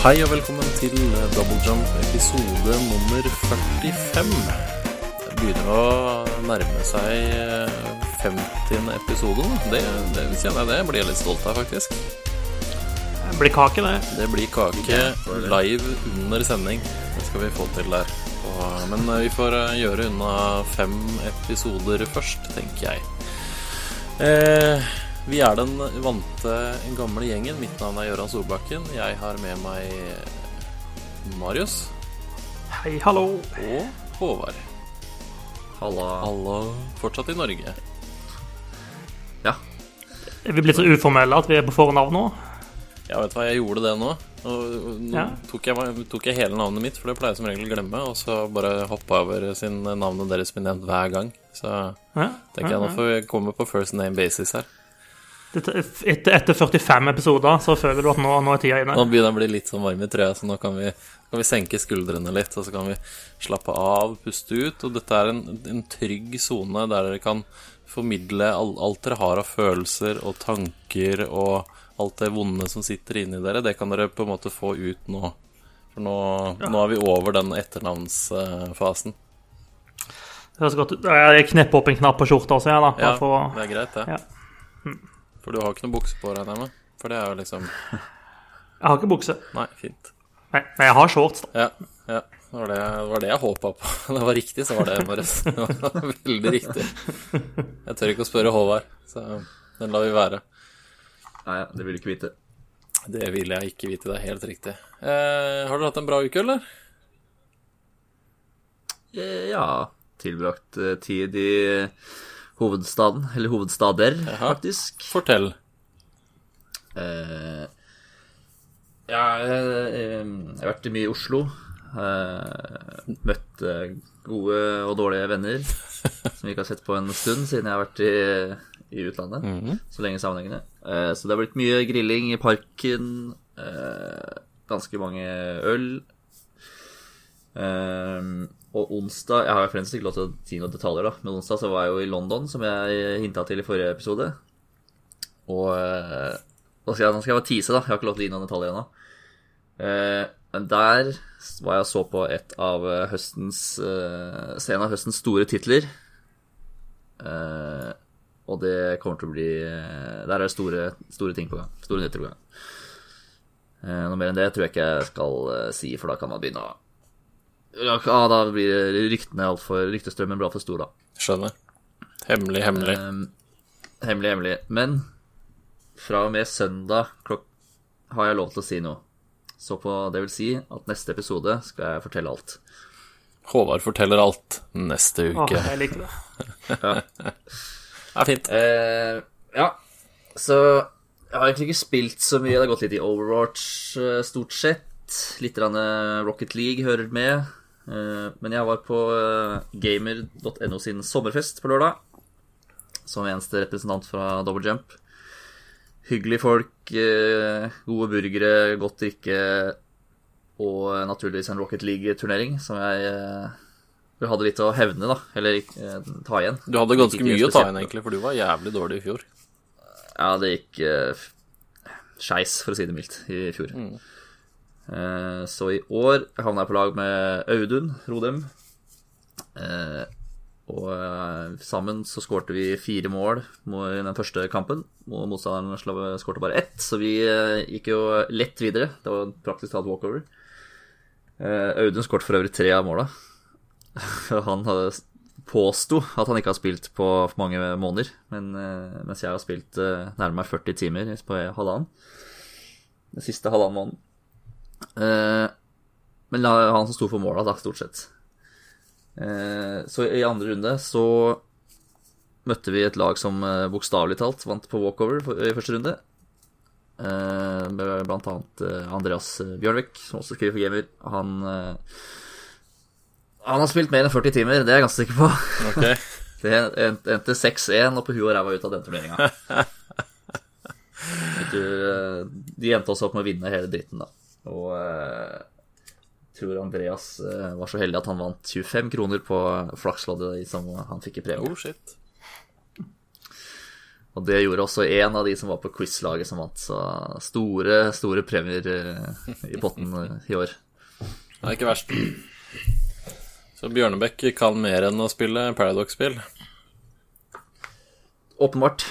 Hei og velkommen til Double Jump episode nummer 45. Det begynner å nærme seg 50. episode. Det kjenner jeg det. Blir jeg litt stolt av, faktisk. Det blir kake, det. Det blir kake live under sending. Det skal vi få til der. Men vi får gjøre unna 5 episoder først, tenker jeg. Vi den vante gamle gjengen. Mitt navn Gøran Solbakken. Jeg har med meg Marius. Hei, hallo. Og Håvard. Hallo. Fortsatt i Norge. Ja. Er vi blitt så uformelle at vi på fornavn nå? Ja, vet du hva, jeg gjorde det nå. Nå tok jeg hele navnet mitt, for det pleier jeg som regel å glemme. Og så bare hoppe over sin navnet deres blir nevnt hver gang. Så tenker jeg nå får vi komme på first name basis her. Etter 45 episoder så føler du at nå tida inne. Nå begynner det å bli litt sånn varm i trøya, så nå kan vi senke skuldrene litt, og så kan vi slappe av, puste ut. Og dette en trygg zone der dere kan formidle alt dere har av følelser og tanker, og alt det vonde som sitter inni dere. Det kan dere på en måte få ut nå. For nå vi over den etternavnsfasen. Det høres godt ut. Jeg knepper opp en knapp på skjorta også, da. Ja, det greit, det. Ja. For du har ikke noen bukse på deg hjemme? For det jo liksom... Jeg har ikke bukse. Nei, fint. Nei, men jeg har shorts da. Ja. Det var det jeg håpet på. Det var riktig, så var det, Marius. Det var veldig riktig. Jeg tør ikke å spørre Håvard, så den lar vi være. Nei, det vil du ikke vite. Det vil jeg ikke vite, det helt riktig. Har du hatt en bra uke, eller? Ja, tilbrakt tid i... hovedstaden, eller hovedstader, faktisk. Fortell. Jeg har vært mye i Oslo. Møtt gode og dårlige venner som vi ikke har sett på en stund siden jeg har vært i utlandet. Så lenge sammenhengende. Så det har blitt mye grilling i parken. Ganske mange øl. Og onsdag, jeg har fremst ikke lov til å si noen detaljer da, men onsdag så var jeg jo i London, som jeg hintet til i forrige episode. Og nå skal jeg bare tease da, jeg har ikke lov til å gi noen detaljer ennå. Men der var jeg og så på en av høstens store titler. Og det kommer til å bli, der det store ting på gang, store nyheter på gang. Noe mer enn det tror jeg ikke jeg skal si, for da kan man begynne å da blir ryktstrømmen blir alt for stor da. Skjønner. Hemmelig. Hemmelig. Men fra og med søndag har jeg lov til å si noe. Så det vil si at neste episode skal jeg fortelle alt. Håvard forteller alt neste uke. Jeg liker det. Ja, fint. Ja, så jeg har egentlig ikke spilt så mye. Det har gått litt i Overwatch stort sett. Litt Rocket League hører med. Men jeg var på gamer.no sin sommerfest på lørdag som eneste representant fra Double Jump. Hyggelige folk, gode burgere, godt drikke og naturligvis en Rocket League-turnering som jeg hadde litt å hevne da, eller ta igjen. Du hadde ganske mye å ta igjen egentlig, for du var jævlig dårlig i fjor. Ja, det gikk skeis, for å si det mildt, i fjor. Så i år havnet jeg på lag med Audun Rodem, og sammen så skårte vi 4 mål i den første kampen, og motstanderen skårte bare 1, så vi gikk jo lett videre. Det var praktisk talt walkover. Audun skårte for øvrig 3 av måla. Han hadde påstod at han ikke har spilt på mange måneder, men mens jeg har spilt nærmere 40 timer på halvannen, den siste halvannen måneden. Men han som stod for målet da, stort sett. Så i andre runde så møtte vi et lag som bokstavelig talt vant på walkover i første runde. Med blant annet Andreas Bjørnvik, som også skriver for Gamer. Han har spilt mer enn 40 timer, det er jeg ganske sikker på. Okay. Det endte 6-1 og på huet og ræva ut av den turneringen. De endte også opp med å vinne hele dritten da. Og jeg tror Andreas var så heldig at han vant 25 kroner på flaksloddet som han fikk i premie. Oh shit. Og det gjorde også en av de som var på quizlaget som vant, så store premier i potten i år. Det er ikke verst. Så Bjørnebekk kan mer enn å spille Paradox-spill. Åpenbart.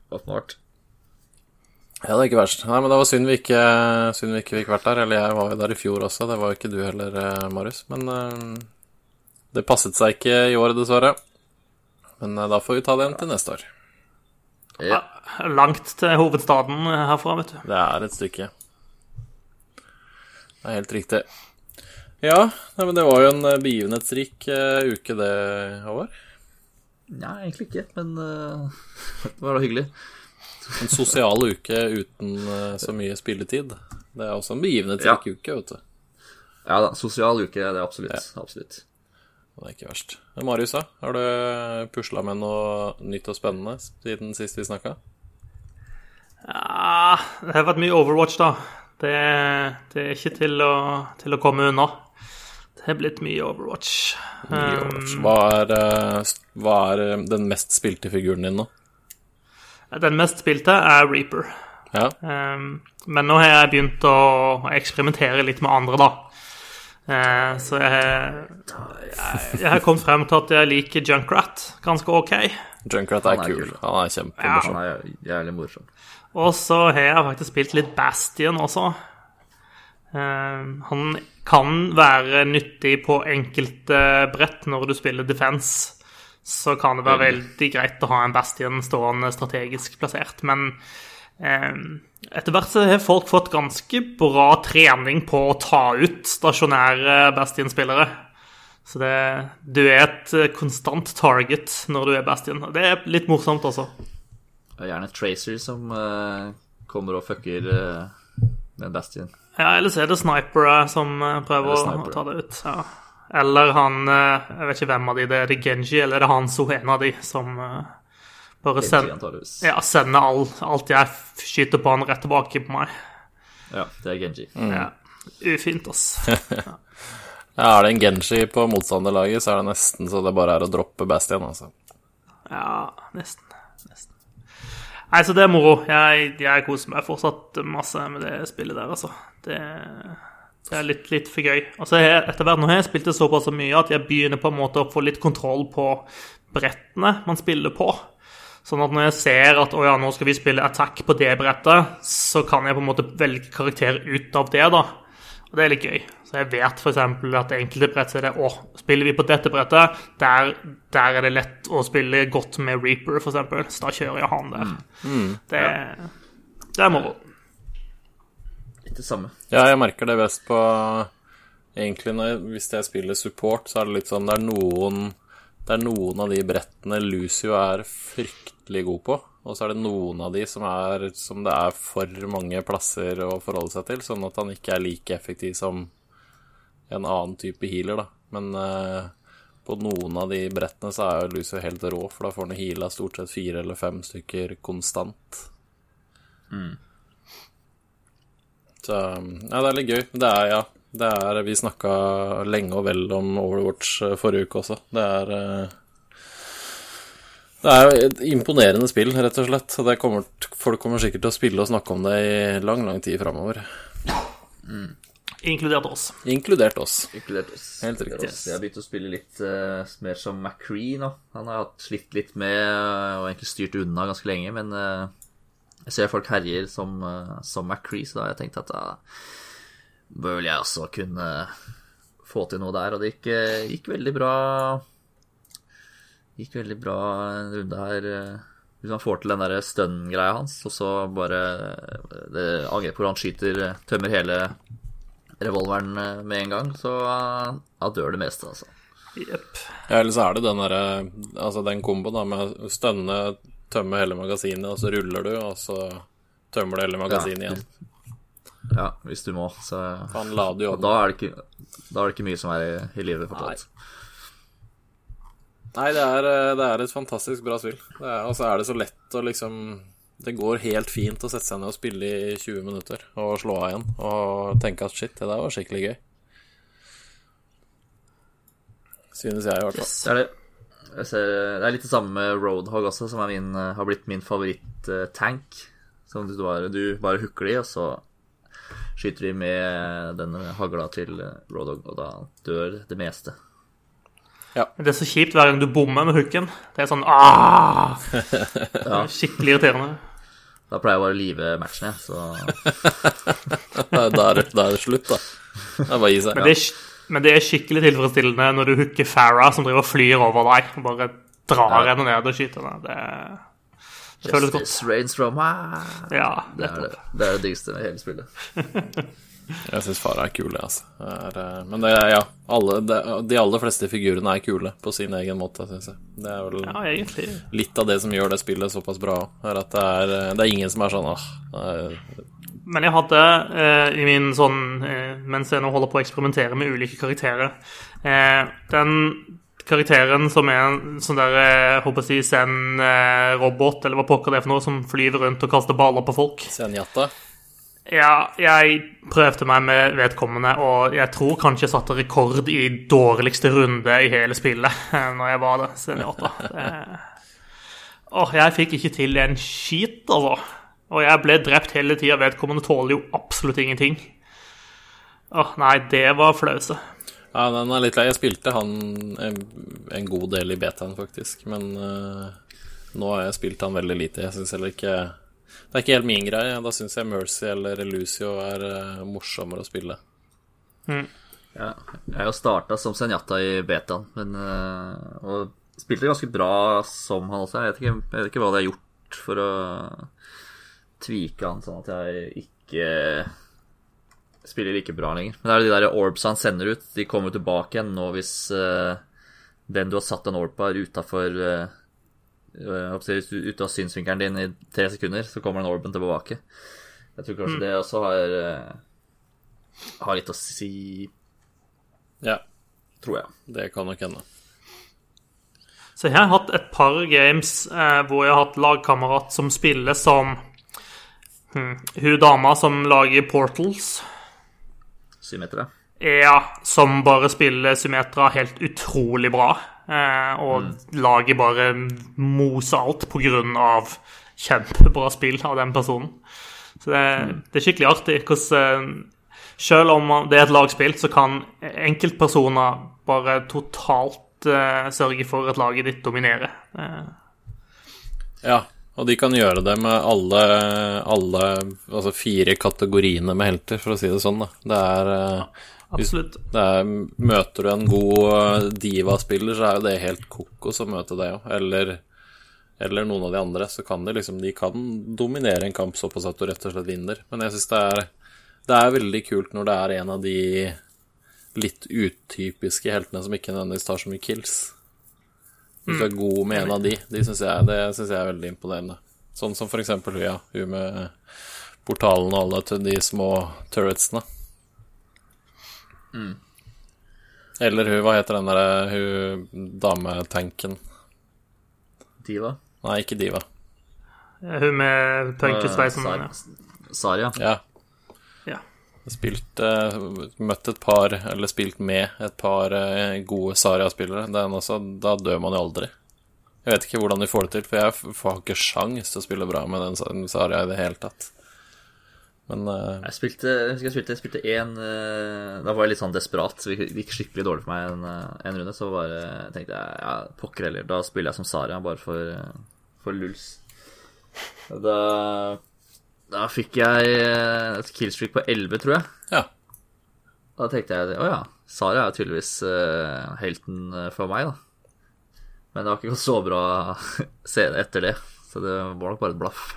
Ja, det er ikke verst. Nei, men det var synd vi ikke fikk vært der. Eller jeg var jo der i fjor også, det var jo ikke du heller, Marius. Men det passet seg ikke i år, dessverre. Men da får vi ta den til neste år. Ja. Langt til hovedstaden herfra, vet du. Det er et stykke. Det er helt riktig. Ja, nei, men det var jo en begivenhetsrik uke det, Håvard. Nei, egentlig ikke, men det var da hyggelig. En sosial uke uten så mye spilletid. Det er også en begivenhetsrik uke, vet du. Ja da, sosial uke, det er absolutt. Det er ikke verst. Marius, da? Har du puslet med noe nytt og spennende siden sist vi snakket? Ja, det har vært mye Overwatch, da. Det er ikke til å komme unna. Det har blitt mye Overwatch. Hva er den mest spilte figuren din nå? Den mest spilte er Reaper. Ja. Men nå har jeg begynt å eksperimentere litt med andre, da. Så jeg har kommet frem til at jeg liker Junkrat ganske ok. Junkrat er kul. Han er kjempemorsom. Han er jævlig morsom. Og så har jeg faktisk spilt litt Bastion også. Han kan være nyttig på enkelte brett når du spiller Defense. Så kan det være veldig greit å ha en Bastion stående strategisk plassert. Men etter hvert så har folk fått ganske bra trening på å ta ut stasjonære Bastion-spillere. Så du er et konstant target når du er Bastion. Det er litt morsomt også. Det er gjerne Tracer som kommer og fucker med Bastion. Ja, ellers er det snipere som prøver å ta det ut. Ja. Eller han, jeg vet ikke hvem av de, det er det Genji, eller det er Hanzo, en av de som bare sender alt jeg skyter på han rett tilbake på meg. Ja, det er Genji. Ja, ufint, ass. Ja, er det en Genji på motstanderlaget, så er det nesten så det bare er å droppe Bastion, altså. Ja, nesten. Nei, så det er moro. Jeg koser meg fortsatt masse med det spillet der, altså. Det er litt for gøy. Altså, etter hvert nå har jeg spilt det såpass mye at jeg begynner på en måte å få litt kontroll på brettene man spiller på. Sånn at når jeg ser at nå skal vi spille attack på det brettet, så kan jeg på en måte velge karakter ut av det, da. Og det er litt gøy. Så jeg vet for eksempel at enkelte brett så er det, spiller vi på dette brettet, der er det lett å spille godt med Reaper, for eksempel. Så da kjører jeg han der. Det er moro. Ikke det samme. Ja, jeg merker det best på egentlig hvis jeg spiller support, så er det litt sånn det er noen av de brettene Lucio er fryktelig god på, og så er det noen av de som det er for mange plasser å forholde seg til, sånn at han ikke er like effektiv som en annen type healer, da. Men på noen av de brettene så er jo Lucio helt rå, for da får han heala stort sett 4 eller 5 stykker konstant. Så, ja, det er litt gøy. Vi snakket lenge og vel om Overwatch forrige uke også. Det er jo et imponerende spill, rett og slett. Folk kommer sikkert til å spille og snakke om det i lang, lang tid fremover. Inkludert oss. Helt riktig. Jeg har begynt å spille litt mer som McCree nå. Han har slitt litt med og egentlig styrt unna ganske lenge, men jeg ser folk herjer som McCree, så da har jeg tenkt at da bør vel jeg også kunne få til noe der, og det gikk veldig bra. En runde her. Hvis man får til den der stun-greia hans, og så bare det angrep hvor han tømmer hele revolveren med en gang, så dør det meste, altså. Yep. Ja, eller så er det den der, altså den kombo da, med stønne, tømme hele magasinet, og så ruller du, og så tømmer du hele magasinet igjen. Ja, hvis du må, så han lader jo opp. Da er det ikke mye som er i livet fortsatt. Nei, det er et fantastisk bra spill. Og så er det så lett å liksom, det går helt fint å sette seg ned og spille i 20 minutter og slå av igjen og tenke at shit, det der var skikkelig gøy. Synes jeg i hvert fall. Yes, det er det. Jeg ser, det litt det samme med Roadhog også, som har blitt min favoritt-tank. Som du bare hooker de, og så skyter de med den hagla til Roadhog, og da dør det meste. Ja. Det så kjipt hver gang du bommer med hooken. Det sånn, ja. Skikkelig irriterende. Da pleier jeg bare å live matchen, jeg, så... Da er det slutt, da. Det bare gi seg. Men det skikkelig tilfredsstillende når du hooker Farah som driver og flyr over deg, og bare drar henne ned og skyter henne. Det føles godt. Justice reigns from Ja, det er det diggeste med hele spillet. Jeg synes Farah kule, altså. Men de aller fleste figurene kule på sin egen måte, synes jeg. Det vel egentlig litt av det som gjør det spillet såpass bra, at det ingen som sånn, Men jeg hadde i min sånn, mens jeg nå holder på å eksperimentere med ulike karakterer, den karakteren som en sånn der, jeg håper å si, Zen-robot, eller hva pokker det for noe, som flyver rundt og kaster baller på folk. Zenyatta. Ja, jeg prøvde meg med vedkommende, og jeg tror kanskje jeg satte rekord i dårligste runde i hele spillet når jeg var det, Zenyatta. Jeg fikk ikke til en skit, altså. Og jeg ble drept hele tiden, vedkommende tåler jo absolutt ingenting. Nei, det var flause. Ja, den litt lei. Jeg spilte han en god del i betaen, faktisk. Men nå har jeg spilt han veldig lite. Jeg synes heller ikke... Det ikke helt min greie. Da synes jeg Mercy eller Lucio morsommere å spille. Ja, jeg har jo startet som Zenyatta i betaen, og spilte ganske bra som han også. Jeg vet ikke hva det har gjort for å tvike han sånn at jeg ikke spiller like bra lenger. Men det de der orbs han sender ut, de kommer tilbake igjen nå hvis den du har satt en orb på utenfor ute av synsvinkelen din i 3 sekunder, så kommer den orben tilbake. Jeg tror kanskje det også har litt å si. Ja. Tror jeg. Det kan nok hende. Så jeg har hatt et par games hvor jeg har hatt lagkamerat som spiller som hun dama som lager Portals. Symmetra. Ja, som bare spiller Symmetra helt utrolig bra. Og lager bare mose alt på grunn av kjempebra spill av den personen. Så det skikkelig artig hvordan selv om det et lagspill, så kan enkeltpersoner bare totalt sørge for at laget ditt dominerer. Ja, og de kan gjøre det med alle altså 4 kategoriene med helter, for å si det sånn da. Absolutt. Møter du en god diva-spiller, så jo det helt kokos å møte det, eller noen av de andre, så kan de kan dominere en kamp såpass at du rett og slett vinner. Men jeg synes det veldig kult når det en av de litt utypiske heltene som ikke nødvendigvis tar så mye kills. Hvis du god med en av de synes jeg veldig imponerende. Sånn som for eksempel hun med portalen og alle til de små turretsene. Eller hva heter den der dametanken? Diva? Nei, ikke Diva. Hun med punkesveisen. Saria? Ja. Møtt et par, eller spilt med et par gode Saria-spillere. Da dør man jo aldri. Jeg vet ikke hvordan de får det til, for jeg får ikke sjans til å spille bra med den Saria i det hele tatt. Men jeg spilte en da var jeg litt sånn desperat, så det gikk skikkelig dårlig for meg en runde. Så bare tenkte jeg, pokker heller, da spiller jeg som Saria bare for lulls. Da fikk jeg et killstreak på 11, tror jeg. Ja. Da tenkte jeg, Saria tydeligvis helten for meg da. Men det har ikke gått så bra etter det, så det var nok bare et blaff.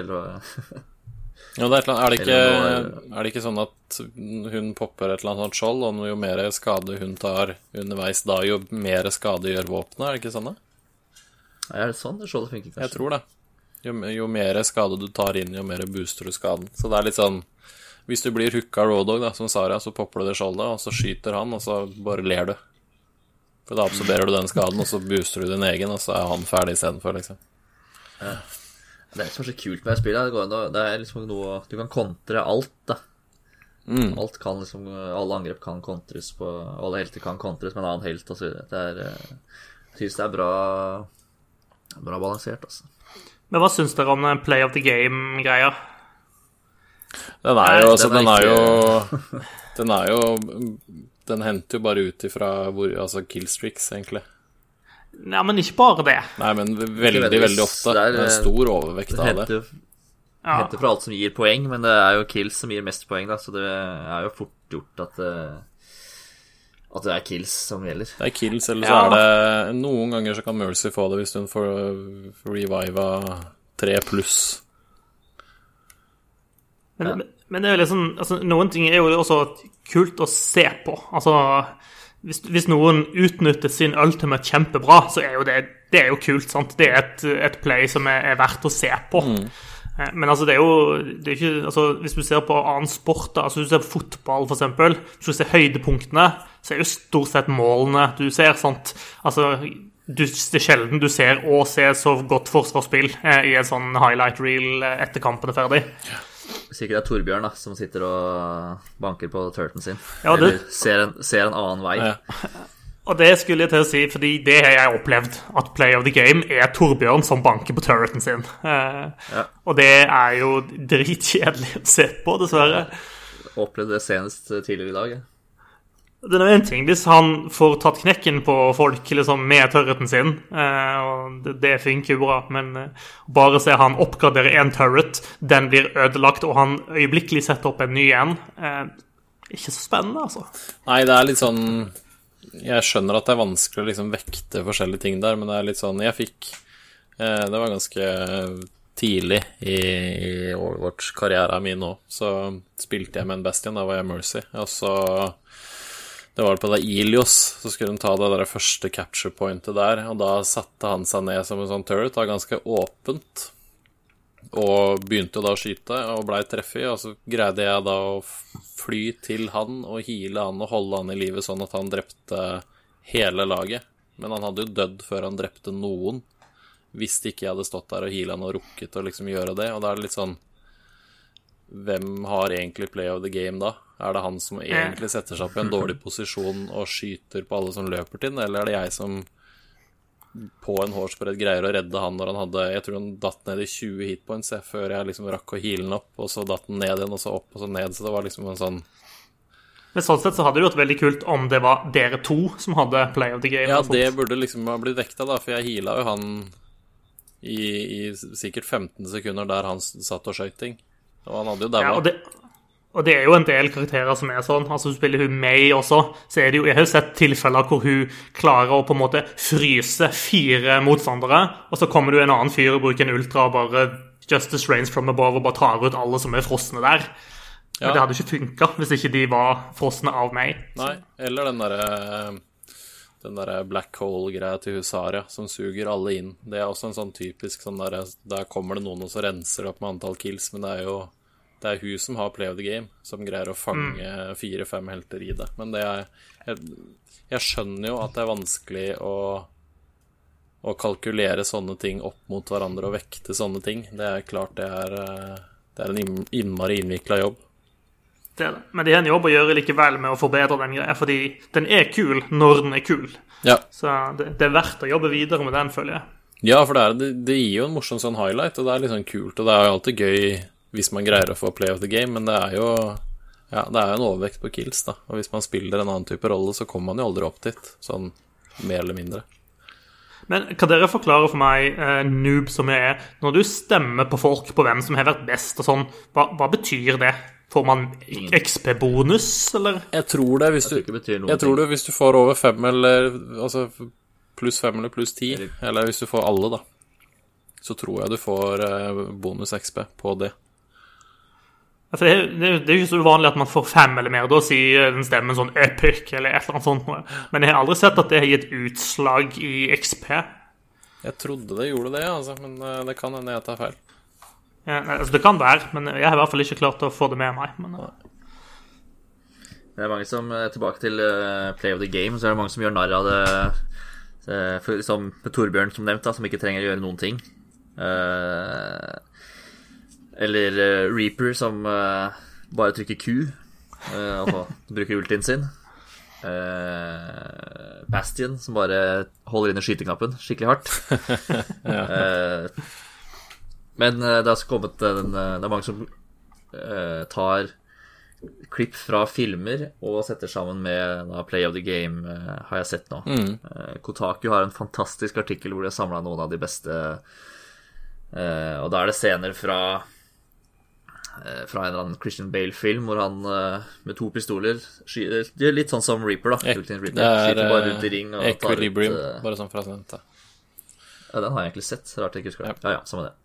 Ja, er det ikke sånn at hun popper et eller annet skjold, og jo mer skade hun tar underveis da, jo mer skade gjør våpenet, er det ikke sånn da? Er det sånn det skjoldet funker kanskje? Jeg tror det. Jo mer skade du tar inn, jo mer booster du skaden. Så det litt sånn, hvis du blir hooka Roadhog da, som Saria, så popper du det skjoldet, og så skyter han, og så bare ler du. For da absorberer du den skaden, og så booster du din egen, og så han ferdig i stedet for, liksom. Ja. Det som så kult med spillet, det liksom noe du kan kontre alt da. Alt kan liksom, alle angrep kan kontres på, alle helter kan kontres med en annen helt og så videre. Synes det bra balansert, altså. Men hva synes dere om den play of the game-greia? Den henter jo bare ut ifra altså killstreaks, egentlig. Nei, men ikke bare det. Nei, men veldig ofte. Det er en stor overvekt av det. Det henter fra alt som gir poeng, men det er jo kills som gir mest poeng, da, så det er jo fort gjort at det er kills som gjelder. Det er kills, eller så er det noen ganger så kan Mercy få det hvis hun får reviva 3+. Men det er jo liksom, altså, noen ting er jo også kult å se på. Altså, hvis noen utnytter sin ultimate kjempebra, så er jo det er jo kult, sant? Det er et play som er verdt å se på. Men altså, det er ikke, altså, hvis du ser på annen sport, da, altså hvis du ser på fotball for eksempel, hvis du ser høydepunktene, så er jo stort sett målene du ser, sant? Altså, det er sjelden du ser så godt forsvarsspill i en sånn highlight reel etter kampen er ferdig. Sikkert det er Torbjørn da, som sitter og banker på turten sin. Ja, eller ser en annen vei. Ja. Og det skulle jeg til å si, fordi det har jeg opplevd, at play of the game er Torbjørn som banker på turreten sin. Og det er jo dritkjedelig å se på, dessverre. Jeg opplevde det senest tidligere i dag, Det er en ting hvis han får tatt knekken på folk liksom, med turreten sin, og det funker jo bra, men bare se han oppgradere en turret, den blir ødelagt, og han øyeblikkelig setter opp en ny en. Ikke så spennende, altså. Nei, det er litt sånn... Jeg skjønner at det er vanskelig å liksom vekte forskjellige ting der, men det er litt sånn det var ganske tidlig i Overwatch-karrieren min nå, så spilte jeg med en Bastion, da var jeg Mercy, og så det var på det Ilios, så skulle de ta det der første capture pointet der, og da satte han seg ned som en sånn turret, da ganske åpent, og begynte da å skyte, og ble treffet, og så greide jeg da å fly til han, og hile han, og holde han i livet, sånn at han drepte hele laget. Men han hadde jo dødd før han drepte noen, hvis ikke jeg hadde stått der og hile han og rukket å liksom gjøre det, og da er det litt sånn, hvem har egentlig play of the game da? Er det han som egentlig setter seg opp i en dårlig posisjon og skyter på alle som løper til den, eller er det jeg som på en hårsbredd greier å redde han når han hadde, jeg tror han datt ned i 20 hitpoints før jeg liksom rakk å heale den opp, og så datt den ned igjen, og så opp, og så ned, så det var liksom en sånn... Men sånn sett så hadde det vært veldig kult om det var dere to som hadde play of the game. Ja, det burde liksom ha blitt vekta da, for jeg healet jo han i sikkert 15 sekunder der han satt og skjøt ting, og han hadde jo daua. Ja, og det er jo en del karakterer som er sånn, altså hun spiller hun May også, så er det jo, jeg har jo sett tilfeller hvor hun klarer å på en måte fryse 4 motstandere, og så kommer du en annen fyr og bruker en ultra og bare Justice Reigns from above og bare tar ut alle som er frosne der. Men det hadde ikke funket hvis ikke de var frosne av meg. Nei, eller den der black hole-greia til Husaria som suger alle inn. Det er også en sånn typisk sånn der kommer det noen og så renser det opp med antall kills, men det er hun som har play of the game, som greier å fange 4-5 helter i det. Men jeg skjønner jo at det er vanskelig å kalkulere sånne ting opp mot hverandre og vekte sånne ting. Det er klart det er en innmari innviklet jobb. Det er det. Men det er en jobb å gjøre likevel med å forbedre den greia, fordi den er kul når den er kul. Ja. Så det er verdt å jobbe videre med den, føler jeg. Ja, for det gir jo en morsom sånn highlight, og det er litt sånn kult, og det er jo alltid gøy hvis man greier å få play of the game, men det er jo en overvekt på kills da, og hvis man spiller en annen type rolle, så kommer man jo aldri opp dit, sånn mer eller mindre. Men kan dere forklare for meg, noob som jeg er, når du stemmer på folk på hvem som har vært best og sånn, hva betyr det? Får man XP-bonus, eller? Jeg tror det hvis du får over 5 eller, altså pluss 5 eller pluss 10, eller hvis du får alle da, så tror jeg du får bonus XP på det. For det er jo ikke så uvanlig at man får 5 eller mer, da sier den stemmen sånn epic eller et eller annet sånt. Men jeg har aldri sett at det har gitt utslag i XP. Jeg trodde det gjorde det, altså, men det kan hende jeg tar feil. Ja, altså det kan være, men jeg har i hvert fall ikke klart å få det med meg. Men... Det er mange som, tilbake til Play of the Game, så er det mange som gjør narr av det, som Torbjørn som nevnt, da, som ikke trenger å gjøre noen ting. Eller Reaper som bare trykker Q og bruker ultien sin. Bastion, som bare holder inn i skyteknappen skikkelig hardt. Men det har også kommet det er mange som tar klipp fra filmer og setter sammen med Play of the Game, har jeg sett nå. Kotaku har en fantastisk artikkel hvor de har samlet noen av de beste, og da er det scener fra en eller annen Christian Bale-film hvor han med 2 pistoler det er litt sånn som Reaper, da. Det er bare rundt i ring og Equilibrium, bare sånn fra sånt. Ja, den har jeg egentlig sett. Rart jeg ikke husker det. Ja, samme det.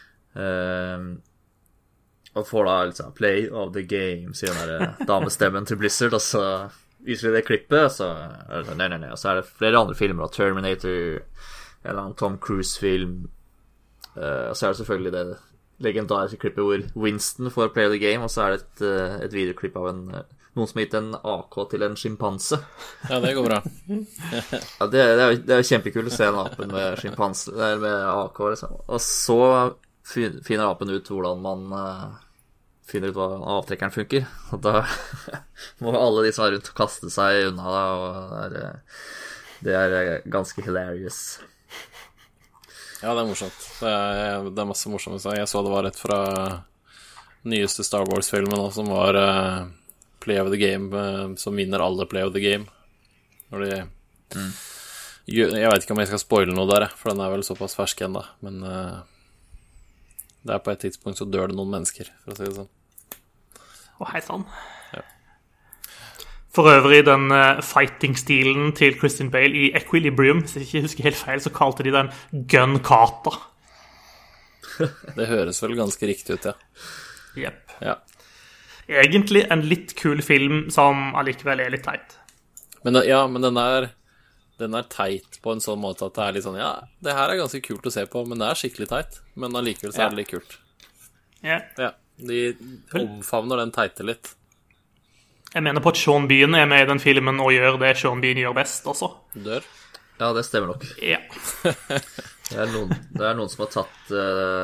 Og får da liksom Play of the Game, sier den der damestemmen til Blizzard, og så viser de det klippet, og så nei, og så er det flere andre filmer, Terminator, en eller annen Tom Cruise-film, og så er det selvfølgelig det legendariske klippet hvor Winston får Play of the Game, og så er det et videoklipp av noen som har gitt en AK til en skimpanse. Ja, det går bra. Ja, det er jo kjempekult å se en apen med skimpanse, med AK, liksom. Og så finner apen ut hvordan man finner ut hva avtrekkeren funker. Og da må alle de som er rundt kaste seg unna da, og det er ganske hilarious. Ja, det er morsomt. Det er masse morsomt. Jeg så det var rett fra nyeste Star Wars-filmen som var Play of the Game, som vinner alle Play of the Game. Når de jeg vet ikke om jeg skal spoile noe der, for den er vel såpass fersk ennå, men det er på et tidspunkt så dør det noen mennesker, for å si det sånn. Hei sann. Ja. For øvrig, den fighting-stilen til Christian Bale i Equilibrium, hvis jeg ikke husker helt feil, så kalte de den Gun Kata. Det høres vel ganske riktig ut, ja. Jepp. Ja. Egentlig en litt kul film som allikevel er litt teit. Men den er teit på en sånn måte at det er litt sånn, ja, det her er ganske kult å se på, men det er skikkelig teit. Men allikevel så er det litt kult. Ja. Ja, de omfavner den teite litt. Jeg mener på at Sean Bean er med i den filmen og gjør det Sean Bean gjør best også. Dør? Ja, det stemmer nok. Ja. Det er noen som har tatt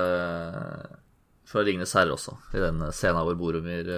fra Ringenes Herre også, i den scenen hvor Boromir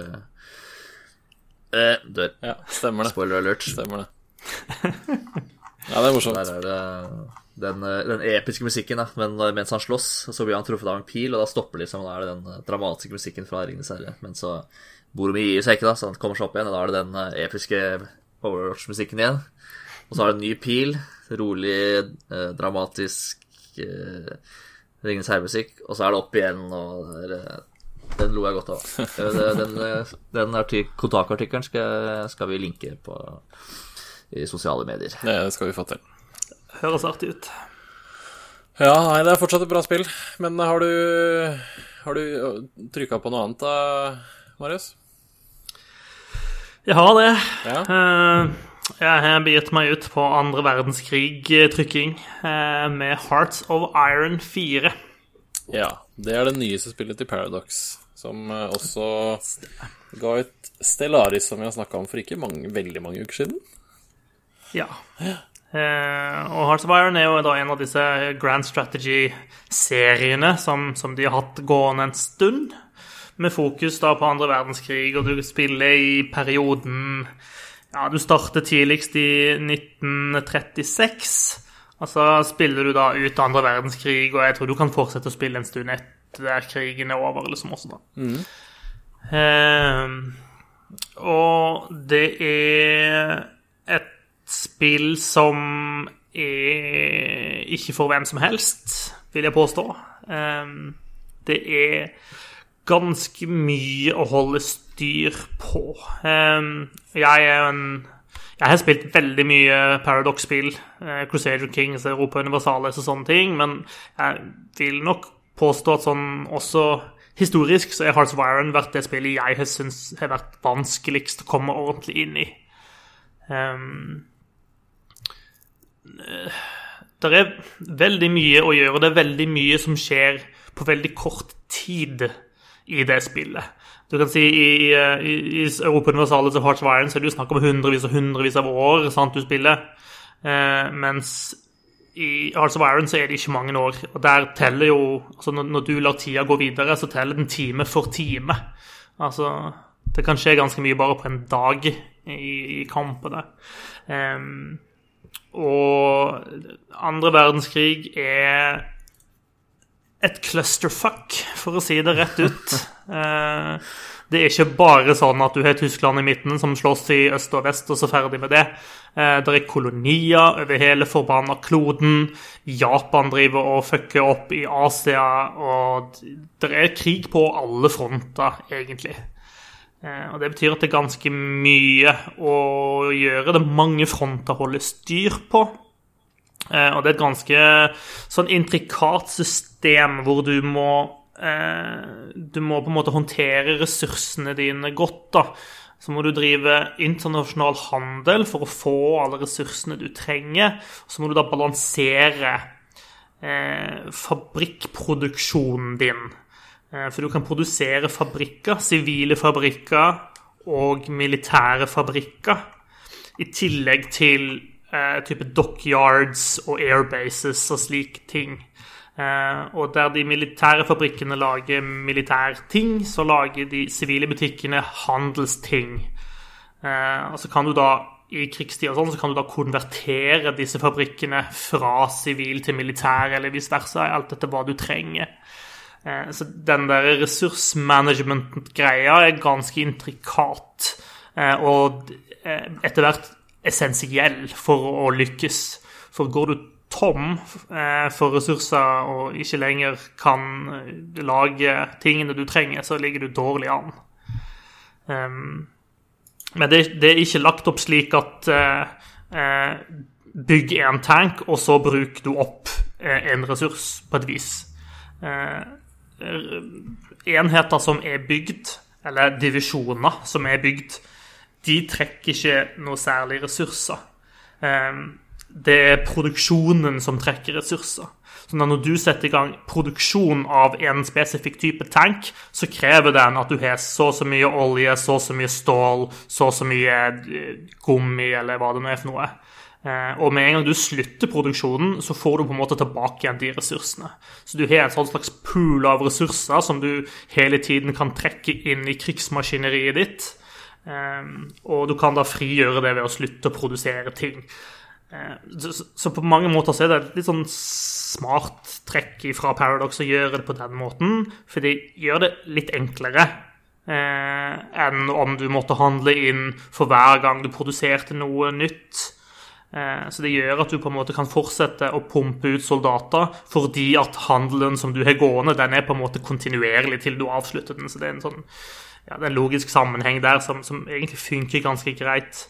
dør. Ja, stemmer det. Spoiler alert. Stemmer det. Ja, det er morsomt. Der er det den episke musikken, da. Men mens han slåss, så blir han truffet av en pil, og da stopper liksom, da er det den dramatiske musikken fra Ringenes Herre. Men så Boromir gir seg ikke, da, så han kommer seg opp igjen, og da er det den episke Overwatch-musikken igjen. Og så er det en ny pil, rolig, dramatisk Ringenes Herre-musikk, og så er det opp igjen, og den lo jeg godt av. Den Kotaku-artikkelen skal vi linke på i sosiale medier. Det skal vi få til. Høres artig ut. Ja, nei, det er fortsatt et bra spill. Men har du trykket på noe annet da, Marius? Jeg har det. Ja. Jeg har begitt meg ut på 2. verdenskrig-trykking med Hearts of Iron 4. Ja, det er det nyeste spillet til Paradox, som også ga ut Stellaris, som vi har snakket om for ikke veldig mange uker siden. Ja. Og Hearts of Iron er jo da en av disse Grand Strategy-seriene som de har hatt gående en stund, med fokus da på 2. verdenskrig, og du spiller i perioden, ja, du starter tidligst i 1936, og så spiller du da ut 2. verdenskrig, og jeg tror du kan fortsette å spille en stund etter der krigen er over, liksom også da. Og det er et spill som er ikke for hvem som helst, vil jeg påstå. Det er ganske mye å holde styr på. Jeg har spilt veldig mye Paradox-spill, Crusader Kings, Europa Universalis og sånne ting, men jeg vil nok påstå at sånn også historisk så er Hearts of Iron vært det spillet jeg synes har vært vanskeligst å komme ordentlig inn i. Det er veldig mye å gjøre, det er veldig mye som skjer på veldig kort tid i det spillet. Du kan si i Europa Universalis og Hearts of Iron så er det jo snakk om hundrevis av år, sant, du spiller, mens i Hearts of Iron så er det ikke mange år, og der teller jo, altså når du lar tida gå videre, så teller den time for time. Altså, det kan skje ganske mye bare på en dag i kampene. Og andre verdenskrig et clusterfuck, for å si det rett ut. Det ikke bare sånn at du har Tyskland i midten som slåss i øst og vest, og så ferdig med det. Det kolonier over hele forbanna kloden. Japan driver og fucker opp i Asia, og det krig på alle fronter, egentlig. Og det betyr at det ganske mye å gjøre. Det mange fronter å holde styr på. Og det et ganske sånn intrikat system hvor du må på en måte håndtere ressursene dine godt da. Så må du drive internasjonal handel for å få alle ressursene du trenger. Så må du da balansere fabrikkproduksjonen din. For du kan produsere fabrikker, sivile fabrikker og militære fabrikker. I tillegg til type dockyards og airbases og slike ting. Og der de militære fabrikkene lager militærting, så lager de sivile butikkene handelsting. Og så kan du da, i krigstid og sånn, så kan du da konvertere disse fabrikkene fra sivil til militær, eller vice versa, alt etter hva du trenger. Så den der ressursmanagement-greia ganske intrikat, og etter hvert essensiell for å lykkes. For går du tom for ressurser og ikke lenger kan lage tingene du trenger, så ligger du dårlig an. Men det ikke lagt opp slik at bygg en tank, og så bruk du opp en ressurs på et vis. Enheter som bygd, eller divisjoner som bygd, de trekker ikke noe særlig ressurser. Det produksjonen som trekker ressurser. Så når du setter i gang produksjon av en spesifikk type tank, så krever den at du har så mye olje, så mye stål, så mye gummi, eller hva det nå for noe. Og med en gang du slutter produksjonen, så får du på en måte tilbake igjen de ressursene. Så du har en sånn slags pool av ressurser som du hele tiden kan trekke inn i krigsmaskineriet ditt. Og du kan da frigjøre det ved å slutte å produsere ting. Så på mange måter så det et litt sånn smart trekk fra Paradox å gjøre det på den måten, for de gjør det litt enklere enn om du måtte handle inn for hver gang du produserte noe nytt. Så det gjør at du på en måte kan fortsette å pumpe ut soldater, fordi at handelen som du har gående, den på en måte kontinuerlig til du avslutter den. Så det en sånn, ja, det en logisk sammenheng der som egentlig funker ganske greit.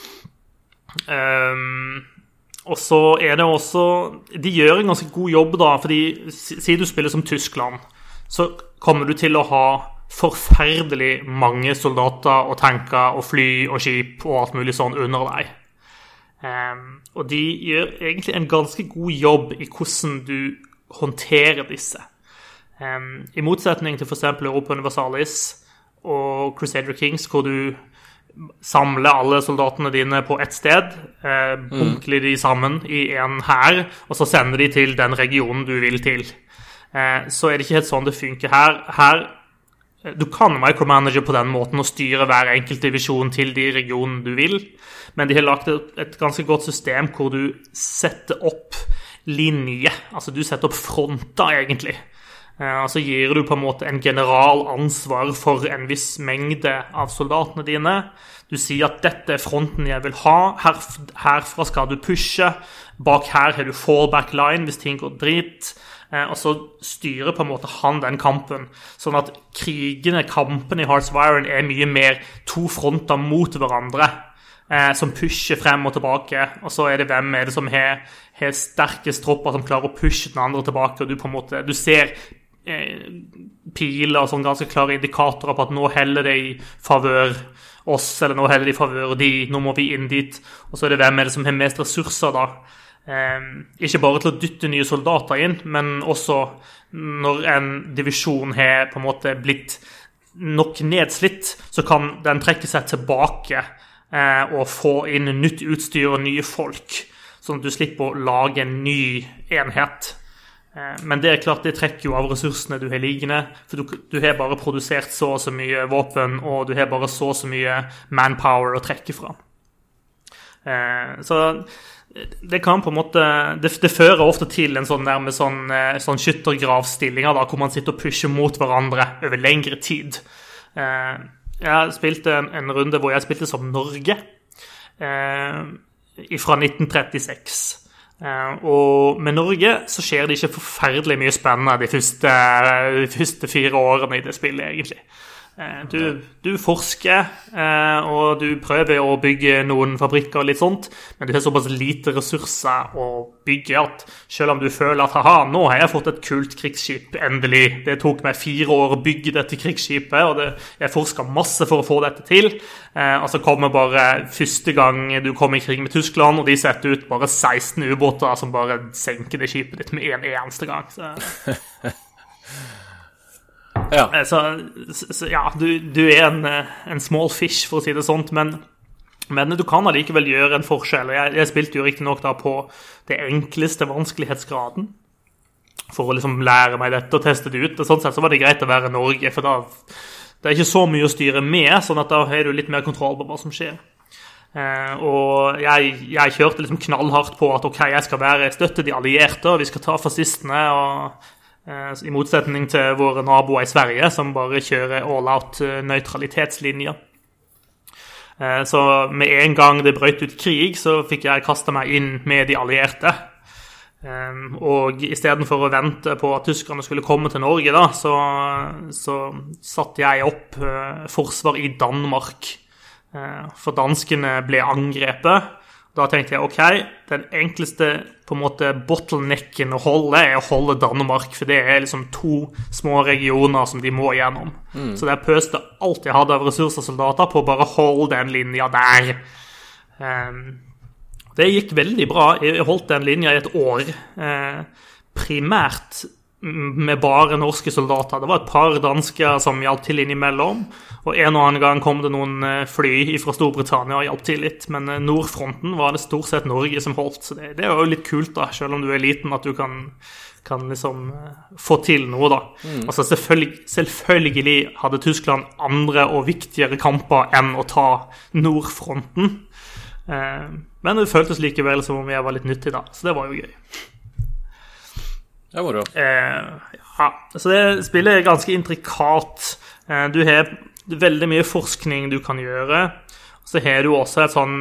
Og så det også, de gjør en ganske god jobb da, fordi siden du spiller som Tyskland, så kommer du til å ha forferdelig mange soldater og tanker og fly og skip og alt mulig sånn under deg. Og de gjør egentlig en ganske god jobb i hvordan du håndterer disse. I motsetning til for eksempel Europa Universalis og Crusader Kings, hvor du samle alle soldatene dine på ett sted, bunkler de sammen i en hær, og så sender de til den regionen du vil til. Så det ikke helt sånn det funker her. Du kan micromanage på den måten og styre hver enkelt divisjon til de regionene du vil, men de har lagt et ganske godt system hvor du setter opp linje, altså du setter opp fronter egentlig. Altså gir du på en måte en general ansvar for en viss mengde av soldatene dine. Du sier at dette fronten jeg vil ha, herfra skal du pushe, bak her har du fallback line hvis ting går drit, og så styrer på en måte han den kampen, sånn at kampene i Hearts of Iron mye mer to fronter mot hverandre, som pusher frem og tilbake, og så det hvem det som har sterkest tropper som klarer å pushe den andre tilbake, og du på en måte, du ser piler og sånn ganske klare indikatorer på at nå heller det i favør oss, eller nå heller det i favør de, nå må vi inn dit, og så det hvem det som har mest ressurser da. Ikke bare til å dytte nye soldater inn, men også når en divisjon har på en måte blitt nok nedslitt, så kan den trekke seg tilbake og få inn nytt utstyr og nye folk, sånn at du slipper å lage en ny enhet. Men det klart, det trekker jo av ressursene du har liggende, for du har bare produsert så og så mye våpen, og du har bare så og så mye manpower å trekke fra. Så det kan på en måte, det fører ofte til en sånn nærmest sånn skyttergravstillinger da, hvor man sitter og pusher mot hverandre over lengre tid. Jeg spilte en runde hvor jeg spilte som Norge, fra 1936. Og med Norge så skjer det ikke forferdelig mye spennende de første 4 årene i det spillet, egentlig. Du forsker, og du prøver å bygge noen fabrikker og litt sånt, men du har såpass lite ressurser å bygge at selv om du føler at haha, nå har jeg fått et kult krigsskip, endelig. Det tok meg 4 år å bygge dette krigsskipet, og jeg forsket masse for å få dette til. Og så kommer bare første gang du kommer i krig med Tyskland, og de setter ut bare 16 ubåter som bare senker det skipet ditt med en eneste gang. Så... Ja. Så ja, du er en small fish, for å si det sånt, men du kan allikevel gjøre en forskjell. Jeg spilte jo riktig nok da på det enkleste vanskelighetsgraden for å liksom lære meg dette og teste det ut. Og sånn sett så var det greit å være Norge, for da det er ikke så mye å styre med, sånn at da har du litt mer kontroll på hva som skjer. Og jeg kjørte liksom knallhardt på at ok, jeg skal støtte de allierte, og vi skal ta fascistene, og i motsetning til våre naboer i Sverige, som bare kjører all-out nøytralitetslinjer. Så med en gang det brøt ut krig, så fikk jeg kastet meg inn med de allierte. Og i stedet for å vente på at tyskerne skulle komme til Norge, da, så satte jeg opp forsvar i Danmark. For danskene ble angrepet. Da tenkte jeg, ok, den enkleste på en måte bottlenecken å holde å holde Danmark, for det er liksom 2 små regioner som de må gjennom. Så jeg pøste alt jeg hadde av ressurser og soldater på å bare holde den linja der. Det gikk veldig bra. Jeg holdt den linja i et år. Primært med bare norske soldater. Det var et par dansker som hjalp til innimellom, og en og annen gang kom det noen fly fra Storbritannia og hjalp til litt, men nordfronten var det stort sett Norge som holdt, så det er jo litt kult da, selv om du er liten, at du kan liksom få til noe da. Altså selvfølgelig hadde Tyskland andre og viktigere kamper enn å ta nordfronten, men det føltes likevel som om jeg var litt nyttig da, så det var jo gøy. Det var det. Ja, så det spillet er ganske intrikat. Du har veldig mye forskning du kan gjøre. Så har du også et sånn...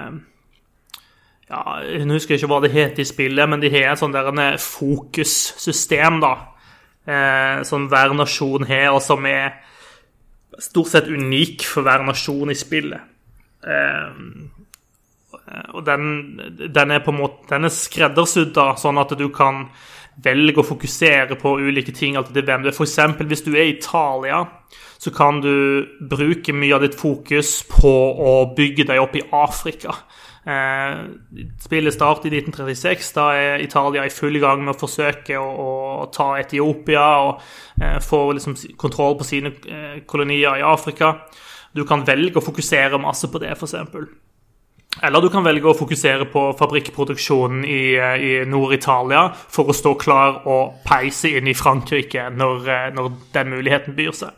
Ja, jeg husker ikke hva det heter i spillet, men de har et sånn der fokussystem da. Som hver nasjon har, og som er stort sett unik for hver nasjon i spillet. Og den er på en måte... Den er skreddersydd da, sånn at du kan... velge å fokusere på ulike ting. For eksempel, hvis du er i Italia, så kan du bruke mye av ditt fokus på å bygge deg opp i Afrika. Spillet startet i 1936, da er Italia i full gang med å forsøke å ta Etiopia og få liksom kontroll på sine kolonier i Afrika. Du kan velge å fokusere masse på det, for eksempel. Eller du kan velge å fokusere på fabrikkproduksjonen i Nord-Italia for å stå klar og peise inn i Frankrike når den muligheten byr seg.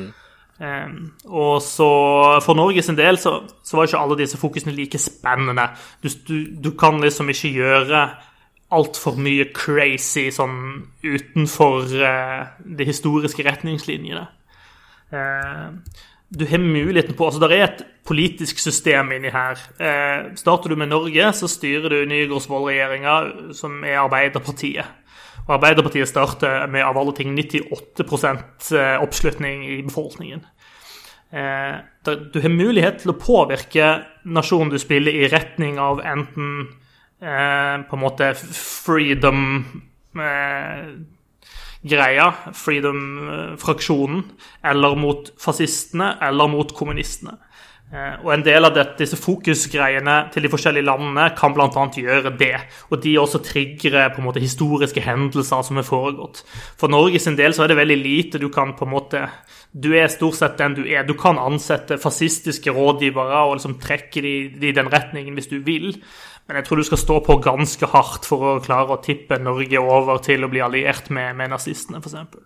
Og så for Norges del så var ikke alle disse fokusene like spennende. Du kan liksom ikke gjøre alt for mye crazy sånn utenfor de historiske retningslinjene. Du har muligheten på, altså det er et politisk system inni her. Starter du med Norge, så styrer du Nygaardsvold-regjeringen, som er Arbeiderpartiet. Og Arbeiderpartiet starter med av alle ting 98% oppslutning i befolkningen. Du har mulighet til å påvirke nasjonen du spiller i retning av enten på en måte freedom greia, freedom-fraksjonen, eller mot fascistene, eller mot kommunistene. Og en del av disse fokusgreiene til de forskjellige landene kan blant annet gjøre det. Og de også trigger på en måte historiske hendelser som foregått. For Norge sin del så det veldig lite du kan på en måte... Du stort sett den du Du kan ansette fascistiske rådgivere og liksom trekke de i den retningen hvis du vil. Men jeg tror du skal stå på ganske hardt for å klare å tippe Norge over til å bli alliert med nazistene, for eksempel.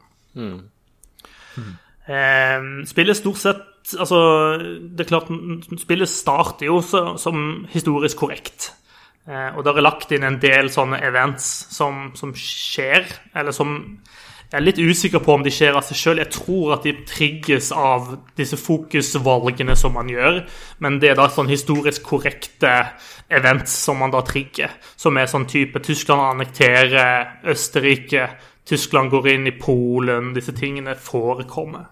Spillet stort sett, altså, det klart, spillet starter jo som historisk korrekt. Og der lagt inn en del sånne events som skjer, eller som... Jeg litt usikker på om de skjer av seg selv. Jeg tror at de trigges av disse fokusvalgene som man gjør, men det da sånn historisk korrekte events som man da trigger, som sånn type Tyskland annekterer Østerrike, Tyskland går inn i Polen, disse tingene forekommer.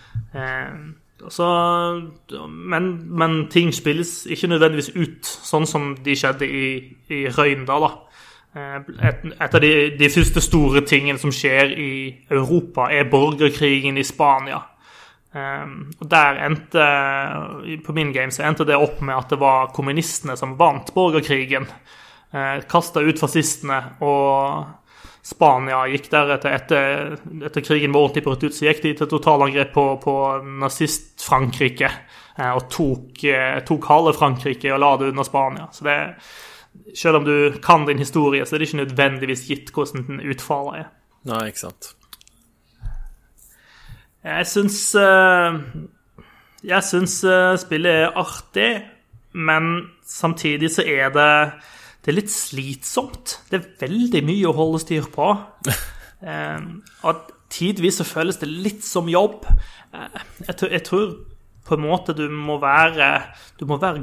Men ting spilles ikke nødvendigvis ut, sånn som de skjedde i Røyndal da. Et av de første store tingene som skjer i Europa borgerkrigen i Spania. Og der på min game så endte det opp med at det var kommunistene som vant borgerkrigen, kastet ut fascistene, og Spania gikk deretter etter krigen var ordentlig brutt ut, så gikk de til totalangrep på nazist-Frankrike, og tok halve Frankrike og la det under Spania. Så selv om du kan din historie, så det ikke nødvendigvis gitt hvordan den utfallet Nei, ikke sant. Jeg synes spillet artig, men samtidig så det litt slitsomt. Det veldig mye å holde styr på. Og tidvis så føles det litt som jobb. Jeg tror på en måte du må være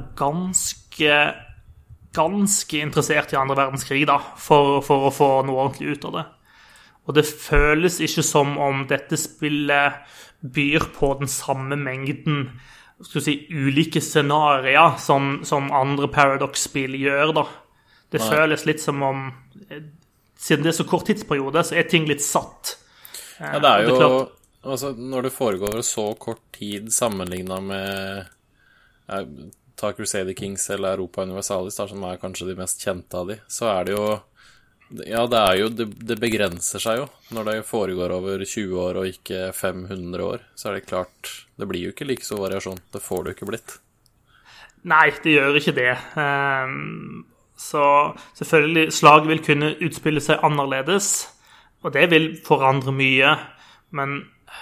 ganske interessert i andre verdenskrig da, for å få noe ordentlig ut av det. Og det føles ikke som om dette spillet byr på den samme mengden ulike scenarier som andre Paradox-spill gjør da. Det føles litt som om, siden det så kort tidsperiode, så ting litt satt. Ja, det jo, altså, når det foregår så kort tid sammenlignet med... ta Crusader Kings eller Europa Universalis, som kanskje de mest kjente av de, så det jo... Ja, det begrenser seg jo. Når det foregår over 20 år og ikke 500 år, så det klart, det blir jo ikke like så variasjon. Det får det jo ikke blitt. Nei, det gjør ikke det. Så selvfølgelig, slag vil kunne utspille seg annerledes, og det vil forandre mye, men...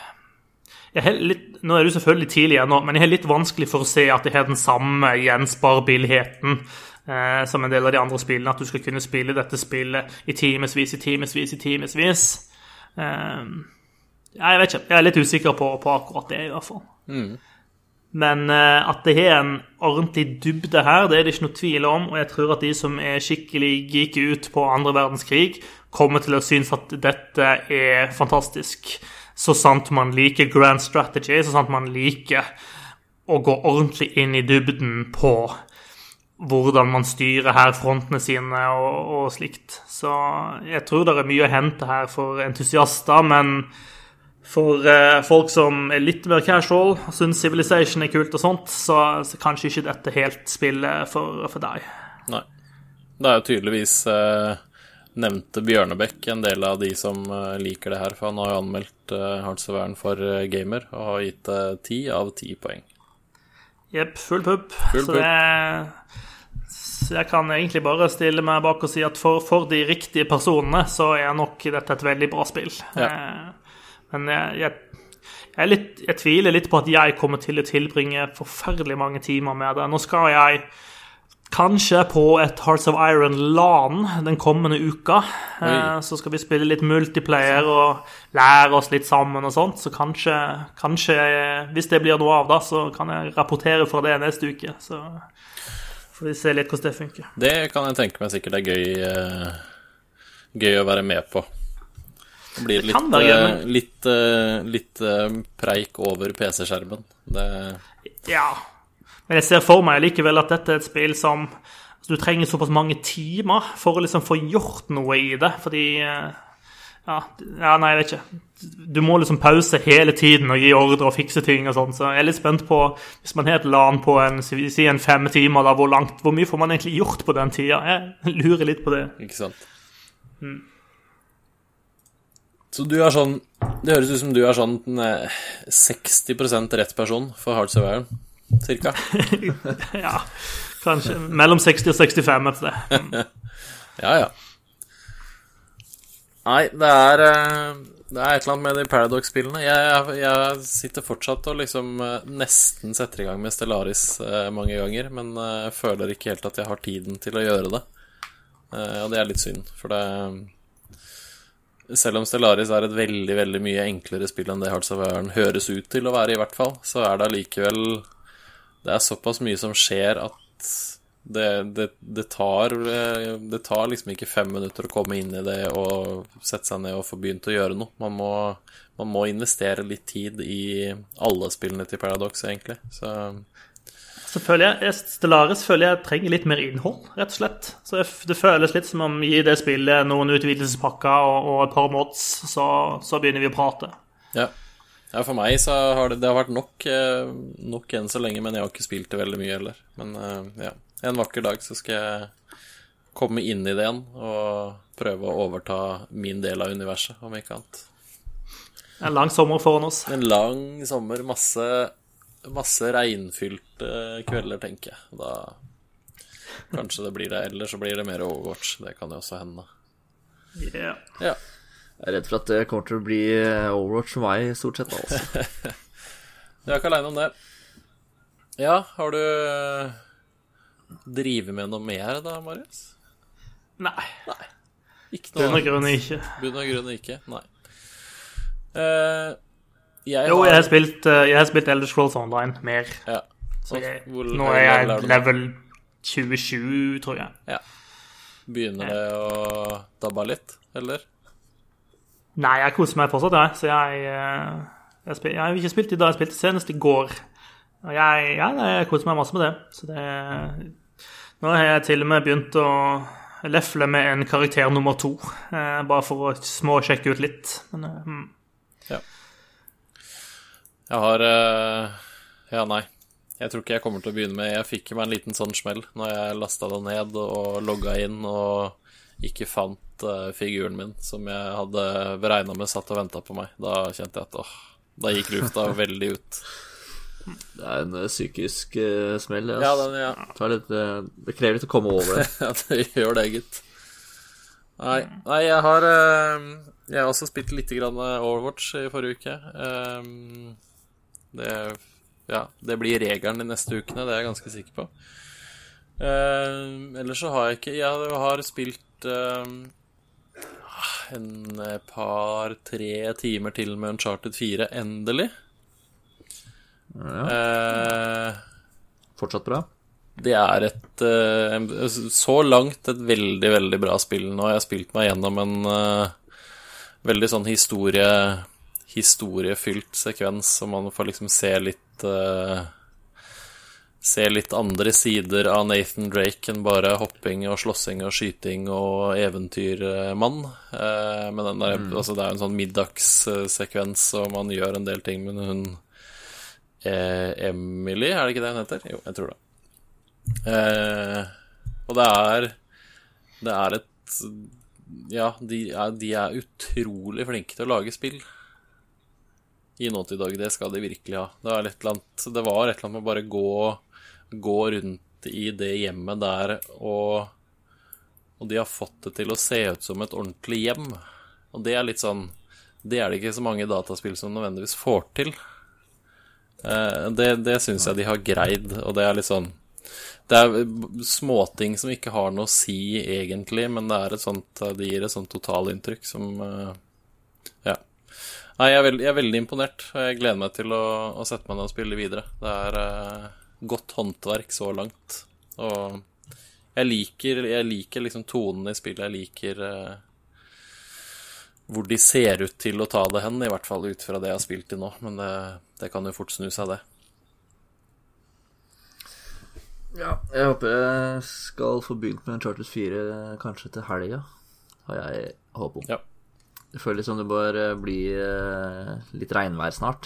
nå det jo selvfølgelig tidlig igjen nå, men jeg litt vanskelig for å se at det den samme gjensparbilligheten som en del av de andre spillene, at du skal kunne spille dette spillet i timesvis. Jeg vet ikke, jeg litt usikker på akkurat det i hvert fall. Men at det en ordentlig dybde her, det det ikke noe tvil om, og jeg tror at de som skikkelig gikk ut på andre verdenskrig, kommer til å synes at dette fantastisk. Så sant man liker grand strategy, så sant man liker å gå ordentlig inn i dybden på hvordan man styrer her frontene sine og slikt. Så jeg tror det mye å hente her for entusiaster, men for folk som litt mer casual, synes Civilization kult og sånt, så kanskje ikke dette helt spiller for deg. Nei, det jo tydeligvis... nevnte Bjørnebekk en del av de som liker det her, for han har jo anmeldt Hearts of Iron for Gamer og har gitt 10 av 10 poeng. Jepp, full pupp. Så jeg kan egentlig bare stille meg bak og si at for de riktige personene så nok dette et veldig bra spill. Ja. Men jeg tviler litt på at jeg kommer til å tilbringe forferdelig mange timer med det. Nå skal jeg kanskje på et Hearts of Iron LAN den kommende uka. Så skal vi spille litt multiplayer og lære oss litt sammen og sånt. Så kanskje hvis det blir noe av da, så kan jeg rapportere fra det neste uke. Så får vi se litt hvordan det funker. Det kan jeg tenke meg sikkert gøy å være med på. Det blir litt preik over PC-skjermen. Ja. Men jeg ser for meg likevel at dette et spill som du trenger såpass mange timer for å liksom få gjort noe i det, fordi Nei, jeg vet ikke. Du må liksom pause hele tiden og gi ordre og fikse ting og sånn, så jeg er litt spent på, hvis man har et LAN på si en 5 timer, da, hvor mye får man egentlig gjort på den tida? Jeg lurer litt på det. Ikke sant? Så du er sånn, det høres ut som du er sånn 60% rett person for Hearts of Iron, cirka. Ja, kanskje mellom 60 og 65 etter det. Ja. Nei, det er et eller annet med de Paradox-spillene. Jeg sitter fortsatt og liksom nesten setter i gang med Stellaris mange ganger, men jeg føler ikke helt at jeg har tiden til å gjøre det. Og det er litt synd, for det... Selv om Stellaris er et veldig, veldig mye enklere spill enn det Hearts of Iron høres ut til å være i hvert fall, så er det allikevel... Det er såpass mye som skjer at det tar liksom ikke 5 minutter å komme inn i det og sette seg ned og få begynt å gjøre noe. Man må investere litt tid i alle spillene til Paradox, egentlig. Så føler jeg, Stellaris trenger litt mer innhold, rett og slett. Så det føles litt som om gi det spillet noen utvidelsespakker og et par mods, så begynner vi å prate. Ja, for meg så har det har vært nok enn så lenge, men jeg har ikke spilt det veldig mye heller. Men ja, en vakker dag så skal jeg komme inn i det igjen og prøve å overta min del av universet, om ikke annet. En lang sommer foran oss. En lang sommer, masse regnfylte kvelder, tenker jeg. Da kanskje det blir det, eller så blir det mer Overwatch. Det kan jo også hende. Ja. Jeg er redd for at det kommer til å bli Overwatch for meg, stort sett, altså. Du er ikke alene om det. Ja, har du drivet med noe mer da, Marius? Nei. Ikke noe. Bunn og grunn ikke. Nei. Jeg har spilt Elder Scrolls Online mer. Ja. Så nå er jeg level 27, tror jeg. Ja. Begynner det å dabbe litt, eller? Nei, jeg koser meg fortsatt, så jeg har ikke spilt i dag, jeg spilte senest i går. Og jeg koser meg masse med det. Så nå har jeg til og med begynt å lefle med en karakter nummer 2, bare for å småsjekke ut litt. Men, ja. Jeg har nei. Jeg tror ikke jeg kommer til å begynne med. Jeg fikk meg en liten sånn smell når jeg lastet det ned og logget inn og ikke fant figuren min som jeg hadde beregnet med satt og ventet på meg. Da kjente jeg at da gikk lufta veldig ut. Det er en psykisk smell. Ja. Det krever litt å komme over det. Ja, det gjør det, gitt. Nei, jeg har også spilt litt grann Overwatch i forrige uke. Det blir regelen de neste ukene, det er jeg ganske sikker på. Ellers så har jeg ikke... Jeg har spilt en par-tre timer til med Uncharted 4, endelig. Ja. Fortsatt bra? Det er så langt et veldig, veldig bra spill. Nå har jeg spilt meg gjennom en veldig sånn historiefylt sekvens, så man får liksom se litt andre sider av Nathan Drake enn bare hopping og slåssing og skyting og eventyrmann. Men altså det er en sånn middagssekvens, og man gjør en del ting med hun Emily, er det ikke det hun heter? Jo, jeg tror det. Og det er et... Ja, de er utrolig flinke til å lage spill i Naughty Dog, det skal de virkelig ha. Det var et eller annet med bare gå rundt i det hjemmet der, og de har fått det til å se ut som et ordentlig hjem. Og det er litt sånn, det er det ikke så mange dataspill som nødvendigvis får til. Det synes jeg de har greid, og det er litt sånn, det er småting som ikke har noe å si egentlig, men det gir et sånt totalinntrykk som, ja. Nei, jeg er veldig imponert, og jeg gleder meg til å sette meg ned og spille videre. Det er godt håndverk så langt, og jeg liker liksom tonen i spillet, jeg liker hvor de ser ut til å ta det hen, i hvert fall ut fra det jeg har spilt til nå, men det kan jo fort snu seg, det. Ja, jeg håper jeg skal få begynt med Uncharted 4 kanskje til helga, har jeg håp om. Ja. Det føles som det bør bli litt regnvær snart.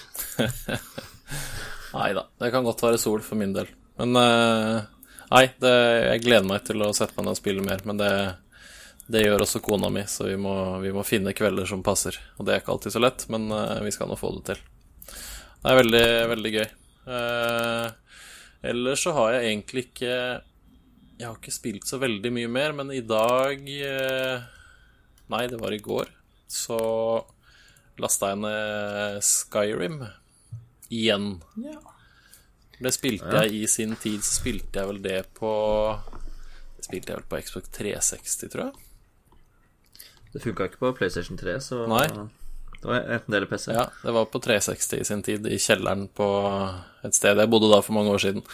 Neida, det kan godt være sol for min del. Men nei, jeg gleder meg til å sette meg ned og spille mer. Men det gjør også kona mi, så vi må finne kvelder som passer. Og det er ikke alltid så lett, men vi skal nå få det til. Det er veldig, veldig gøy. Ellers så har jeg egentlig ikke... Jeg har ikke spilt så veldig mye mer, men i dag... Nei, det var i går. Så lastet jeg ned Skyrim igjen. Ja. Det spilte jeg i sin tid, så spilte jeg vel det på... Det spilte jeg vel på Xbox 360, tror jeg. Det funket ikke på PlayStation 3, så... Nei. Det var enten del PC. Ja, det var på 360 i sin tid, i kjelleren på et sted. Jeg bodde da for mange år siden.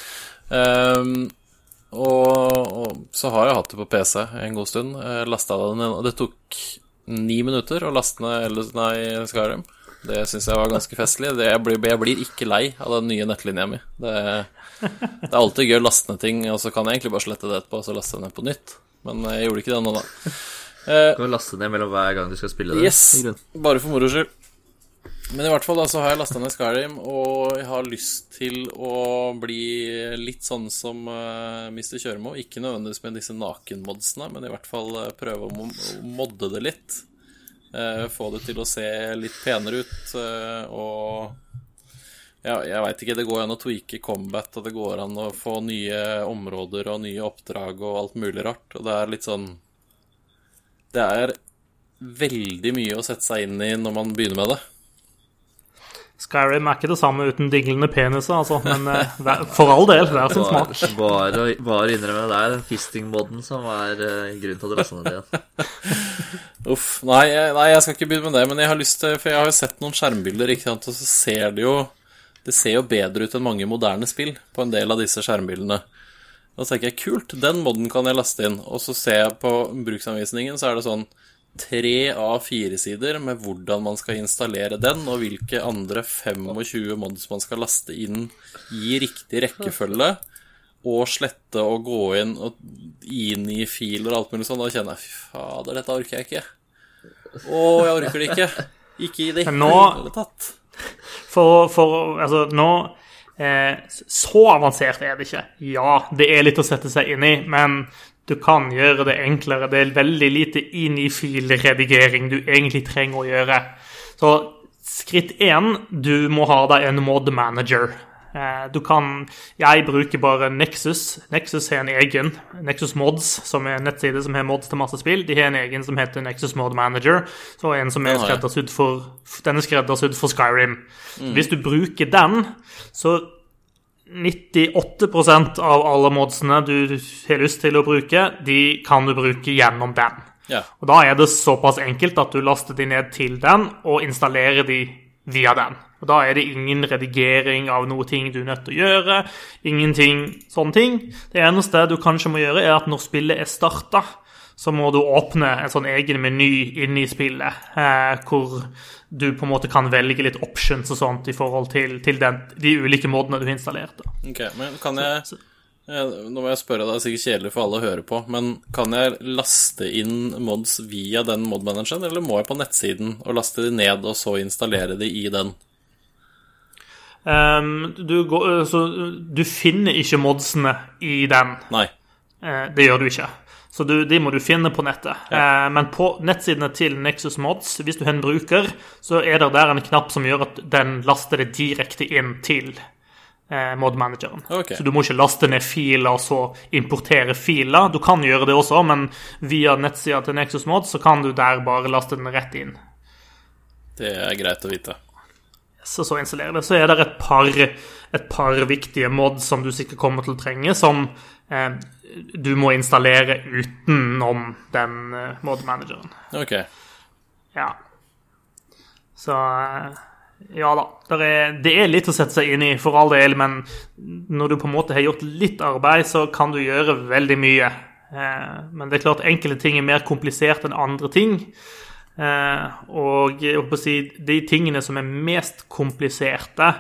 Og så har jeg hatt det på PC en god stund. Lastet det ned, og det tok 9 minutter å laste ned Skyrim. Det synes jeg var ganske festlig. Jeg blir ikke lei av den nye nettlinja mi. Det er alltid gøy å laste ned ting, og så kan jeg egentlig bare slette det etterpå, og så laste jeg ned på nytt. Men jeg gjorde ikke det nå da. Kan du laste ned mellom hver gang du skal spille det? Yes, bare for moro skyld. Men i hvert fall da, så har jeg lastet ned Skyrim, og jeg har lyst til å bli litt sånn som Mr. Kjøremo. Ikke nødvendigvis med disse nakenmodsene, men i hvert fall prøve å modde det litt. Få det til å se litt penere ut, og ja, jeg vet ikke, det går an å tweake combat, og det går an å få nye områder og nye oppdrag og alt mulig rart, og det er litt sånn... Det er veldig mye å sette seg inn i når man begynner med det. Skyrim er ikke det samme uten dinglende peniser, altså, men for all del, hver sin smak. Bare innrømme det der, fisting-modden som er grunnen til å dra sånn det igjen. Uff, nei, jeg skal ikke begynne med det, men jeg har lyst til, for jeg har jo sett noen skjermbilder, ikke sant, og så ser det ser jo bedre ut enn mange moderne spill på en del av disse skjermbildene. Da tenker jeg, kult, den modden kan jeg laste inn, og så ser jeg på bruksanvisningen, så er det sånn 3 av 4 sider med hvordan man skal installere den, og hvilke andre 25 mods man skal laste inn i riktig rekkefølge, og slette og gå inn i filer og alt mulig sånn. Da kjenner jeg, fy fader, dette orker jeg ikke. Jeg orker det ikke. Ikke i det hele tatt. Altså, nå så avansert er det ikke. Ja, det er litt å sette seg inn i, men du kan gjøre det enklere. Det er veldig lite inn-i-fil-redigering du egentlig trenger å gjøre. Så skritt 1, du må ha deg en mod manager. Jeg bruker bare Nexus. Nexus har en egen Nexus Mods, som er en nettside som har mods til masse spill. De har en egen som heter Nexus Mod Manager, så en som er skreddersydd for Skyrim. Hvis du bruker den, så 98% av alle modsene du har lyst til å bruke, de kan du bruke gjennom den. Ja. Og da er det såpass enkelt at du laster de ned til den og installerer de via den. Og da er det ingen redigering av noe ting du er nødt til å gjøre, ingenting sånne ting. Det eneste du kanskje må gjøre er at når spillet er startet, så må du åpne en sånn egen meny inne i spillet, hvor du på en måte kan velge litt options og sånt i forhold til de ulike modene du har installert. Ok, men kan jeg... Nå må jeg spørre deg, det er sikkert kjedelig for alle å høre på, men kan jeg laste inn mods via den modmanageren, eller må jeg på nettsiden og laste de ned og så installere de i den? Du finner ikke modsene i den. Nei. Det gjør du ikke. Så de må du finne på nettet. Ja. Men på nettsidene til Nexus Mods, hvis du har en bruker, så er det der en knapp som gjør at den laster det direkte inn til modmanageren. Okay. Så du må ikke laste ned filer og så importere filer. Du kan gjøre det også, men via nettsida til Nexus Mods så kan du der bare laste den rett inn. Det er greit å vite. Så installerer det. Så er det et par viktige mods som du sikkert kommer til å trenge, som du må installere utenom den modmanageren. Ok. Ja. Så ja da, det er litt å sette seg inn i for all del, men når du på en måte har gjort litt arbeid, så kan du gjøre veldig mye. Men det er klart enkelte ting er mer komplisert enn andre ting. Og jeg håper å si, de tingene som er mest kompliserte,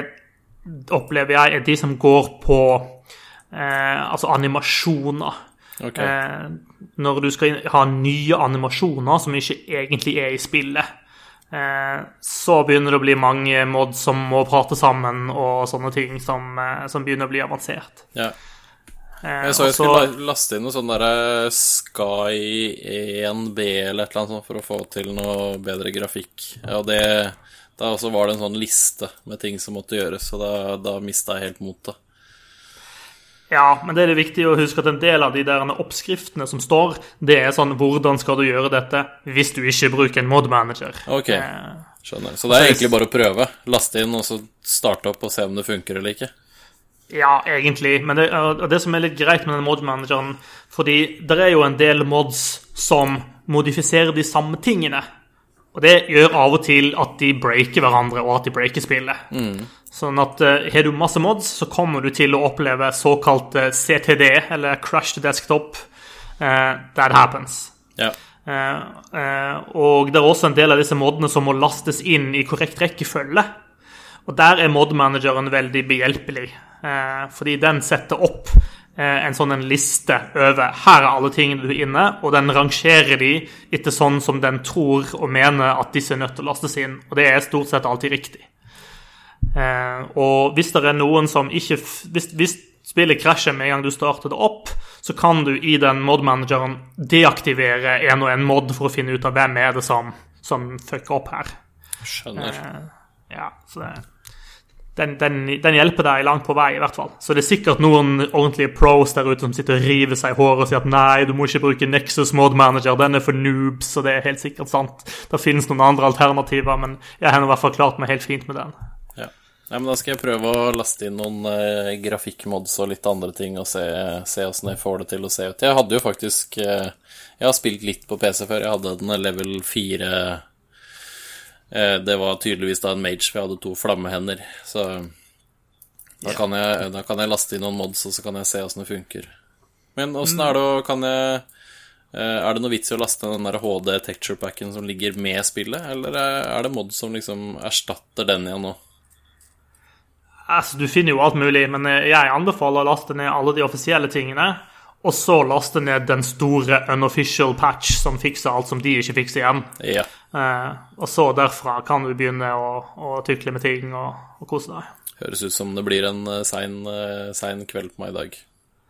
opplever jeg, er de som går på altså animasjoner. Ok. Når du skal ha nye animasjoner som ikke egentlig er i spillet, så begynner det å bli mange mods som må prate sammen og sånne ting som begynner å bli avansert. Ja. Jeg så jeg skulle laste inn noe sånn der Sky 1B eller et eller annet sånt for å få til noe bedre grafikk. Ja, da også var det en sånn liste med ting som måtte gjøres, og da mistet jeg helt motet. Ja, men det er viktig å huske at en del av de der oppskriftene som står, det er sånn, hvordan skal du gjøre dette hvis du ikke bruker en mod-manager? Ok, skjønner. Så det er egentlig bare å prøve, laste inn og så starte opp og se om det funker eller ikke? Ja, egentlig, men det som er litt greit med den mod-manageren, fordi det er jo en del mods som modifiserer de samme tingene, og det gjør av og til at de breaker hverandre og at de breaker spillet. Sånn at har du masse mods, så kommer du til å oppleve såkalt CTD, eller Crash to Desktop. That happens. Ja. Og det er også en del av disse modene som må lastes inn i korrekt rekkefølge. Og der er mod-manageren veldig behjelpelig, fordi den setter opp en sånn en liste over her er alle tingene du er inne, og den rangerer de etter sånn som den tror og mener at disse er nødt til å lastes inn. Og det er stort sett alltid riktig. Og hvis det er noen som ikke hvis spillet krasjer med en gang du starter det opp, så kan du i den mod-manageren deaktivere en og en mod for å finne ut av hvem er det som fucker opp her. Skjønner. Ja, så den hjelper deg langt på vei i hvert fall. Så det er sikkert noen ordentlige pros der ute som sitter og river seg i håret og sier at nei, du må ikke bruke Nexus Mod Manager, den er for noobs, og det er helt sikkert sant. Det finnes noen andre alternativer, men jeg har i hvert fall klart meg helt fint med den. Ja. Nei, men da skal jeg prøve å laste inn noen grafikkmods og litt andre ting og se hvordan jeg får det til å se ut. Jeg hadde jo faktisk jeg har spilt litt på PC før. Jeg hadde den level 4. Det var tydeligvis da en mage, for jeg hadde 2 flammehender. Så da kan jeg laste inn noen mods, og så kan jeg se hvordan det funker. Men hvordan er det er det noe vits i å laste den der HD texture packen som ligger med spillet, eller er det mods som liksom erstatter den igjen nå? Altså, du finner jo alt mulig, men jeg anbefaler å laste ned alle de offisielle tingene, og så laste ned den store unofficial patch som fikser alt som de ikke fikser igjen. Ja. Og så derfra kan du begynne å tykle med ting og kose deg. Høres ut som det blir en sein kveld på meg i dag.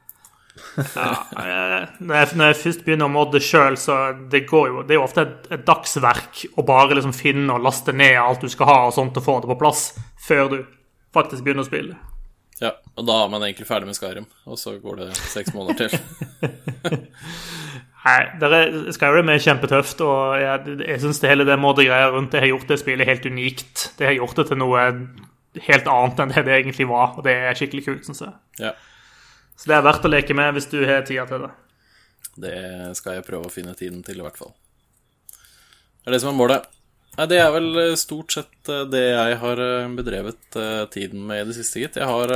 Ja, når jeg først begynner å modde selv, så det er jo ofte et dagsverk å bare liksom finne og laste ned alt du skal ha og sånt og få det på plass før du faktisk begynner å spille. Ja, og da er man egentlig ferdig med Skyrim, og så går det 6 måneder til. Nei, Skyrim er kjempetøft, og jeg synes hele det modde-greia rundt det har gjort det spillet helt unikt. Det har gjort det til noe helt annet enn det egentlig var, og det er skikkelig kult, synes jeg. Ja. Så det er verdt å leke med hvis du har tida til det. Det skal jeg prøve å finne tiden til i hvert fall. Det er det som er målet. Nei, det er vel stort sett det jeg har bedrevet tiden med i det siste, gitt. Jeg har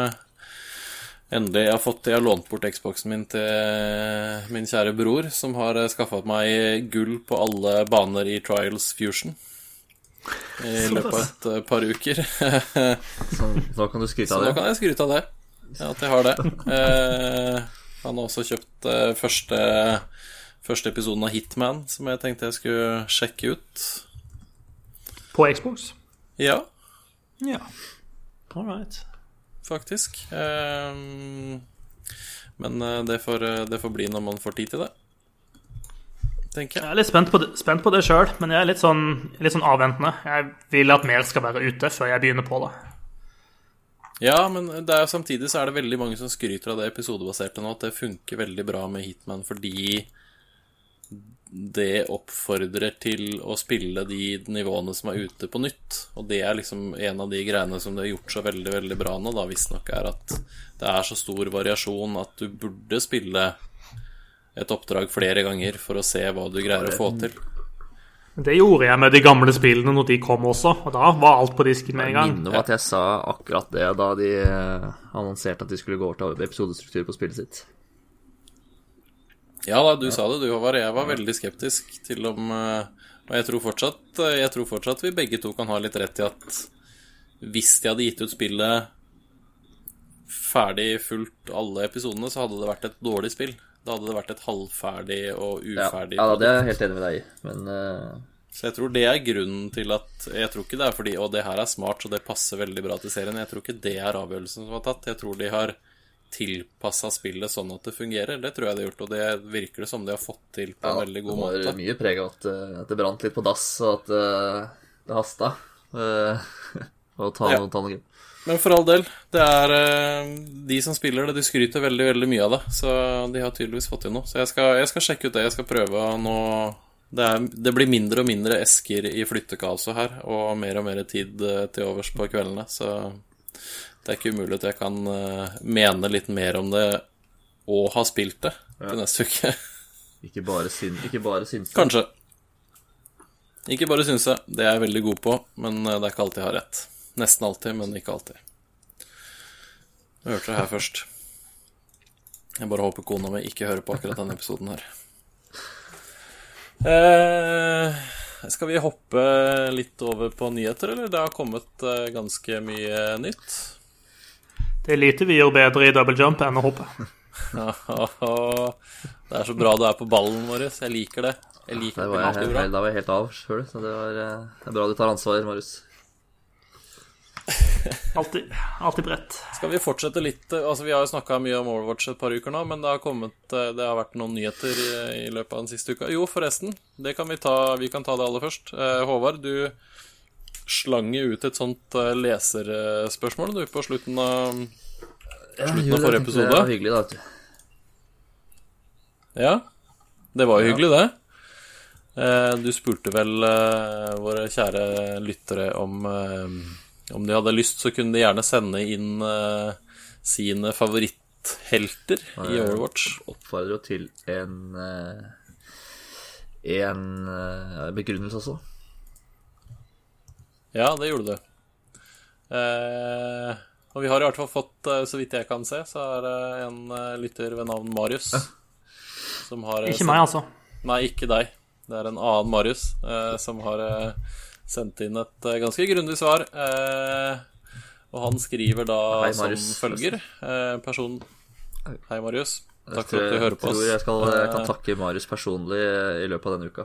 lånt bort Xboxen min til min kjære bror, som har skaffet meg gull på alle baner i Trials Fusion i løpet av et par uker. Så kan du skryte av det. Så nå kan jeg skryte av det, ja, at jeg har det. Han har også kjøpt første episoden av Hitman, som jeg tenkte jeg skulle sjekke ut. På Xbox? Ja. Ja. All right. Faktisk. Men det får bli når man får tid til det, tenker jeg. Jeg er litt spent på det selv, men jeg er litt sånn avventende. Jeg vil at mer skal være ute før jeg begynner på det. Ja, men samtidig så er det veldig mange som skryter av det episodebaserte nå, at det funker veldig bra med Hitman, fordi det oppfordrer til å spille de nivåene som er ute på nytt. Og det er liksom en av de greiene som det har gjort så veldig, veldig bra nå, da, visstnok, er at det er så stor variasjon at du burde spille et oppdrag flere ganger for å se hva du greier å få til. Det gjorde jeg med de gamle spillene når de kom også, og da var alt på disken med en gang. Jeg minner om at jeg sa akkurat det da de annonserte at de skulle gå over til episodestruktur på spillet sitt. Ja da, du sa det, Håvard. Jeg var veldig skeptisk til om og jeg tror fortsatt vi begge to kan ha litt rett i at hvis de hadde gitt ut spillet ferdig fullt alle episodene, så hadde det vært et dårlig spill. Da hadde det vært et halvferdig og uferdig Ja, det er jeg helt enig med deg i. Men så jeg tror det er grunnen til at jeg tror ikke det er fordi, og det her er smart, så det passer veldig bra til serien. Jeg tror ikke det er avgjørelsen som var tatt. Jeg tror de har tilpasset spillet sånn at det fungerer. Det tror jeg de har gjort, og det virker det som de har fått til på en veldig god måte. Det var mye preg av at det brant litt på dass, og at det hastet å ta noen grep. Men for all del, det er de som spiller det, de skryter veldig, veldig mye av det. Så de har tydeligvis fått til noe. Så jeg skal sjekke ut det, jeg skal prøve nå. Det blir mindre og mindre esker i flyttekaoset her, og mer tid til overs på kveldene. Så det er ikke umulig at jeg kan mene litt mer om det, og ha spilt det til neste uke. Ikke bare synse. Kanskje. Ikke bare synse, det er jeg veldig god på, men det er ikke alltid jeg har rett. Nesten alltid, men ikke alltid. Jeg hørte det her først. Jeg bare håper kona mi ikke hører på akkurat denne episoden her. Skal vi hoppe litt over på nyheter, eller? Det har kommet ganske mye nytt. Det er lite vi gjør bedre i double jump enn å hoppe. Det er så bra du er på ballen vår. Jeg liker det. Da var jeg helt av selv, så det er bra du tar ansvar, Marius. Alltid brett. Skal vi fortsette litt? Altså, vi har jo snakket mye om Overwatch et par uker nå, men det har vært noen nyheter i løpet av den siste uka. Jo, forresten, vi kan ta det aller først. Håvard, du slang ut et sånt leserspørsmål du på slutten av forrige episode. Det var hyggelig da, vet du. Ja, det var jo hyggelig det. Du spurte vel våre kjære lyttere om de hadde lyst, så kunne de gjerne sende inn sine favoritthelter i Overwatch. Oppfordrer jo til en begrunnelse også. Ja, det gjorde du. Og vi har i hvert fall fått, så vidt jeg kan se, så er det en lytter ved navn Marius som har Ikke meg, altså. Nei, ikke deg. Det er en annen Marius som har sendt inn et ganske grundig svar, og han skriver da som følger. Hei, Marius. Takk for at du hører på oss. Jeg tror jeg kan takke Marius personlig i løpet av denne uka.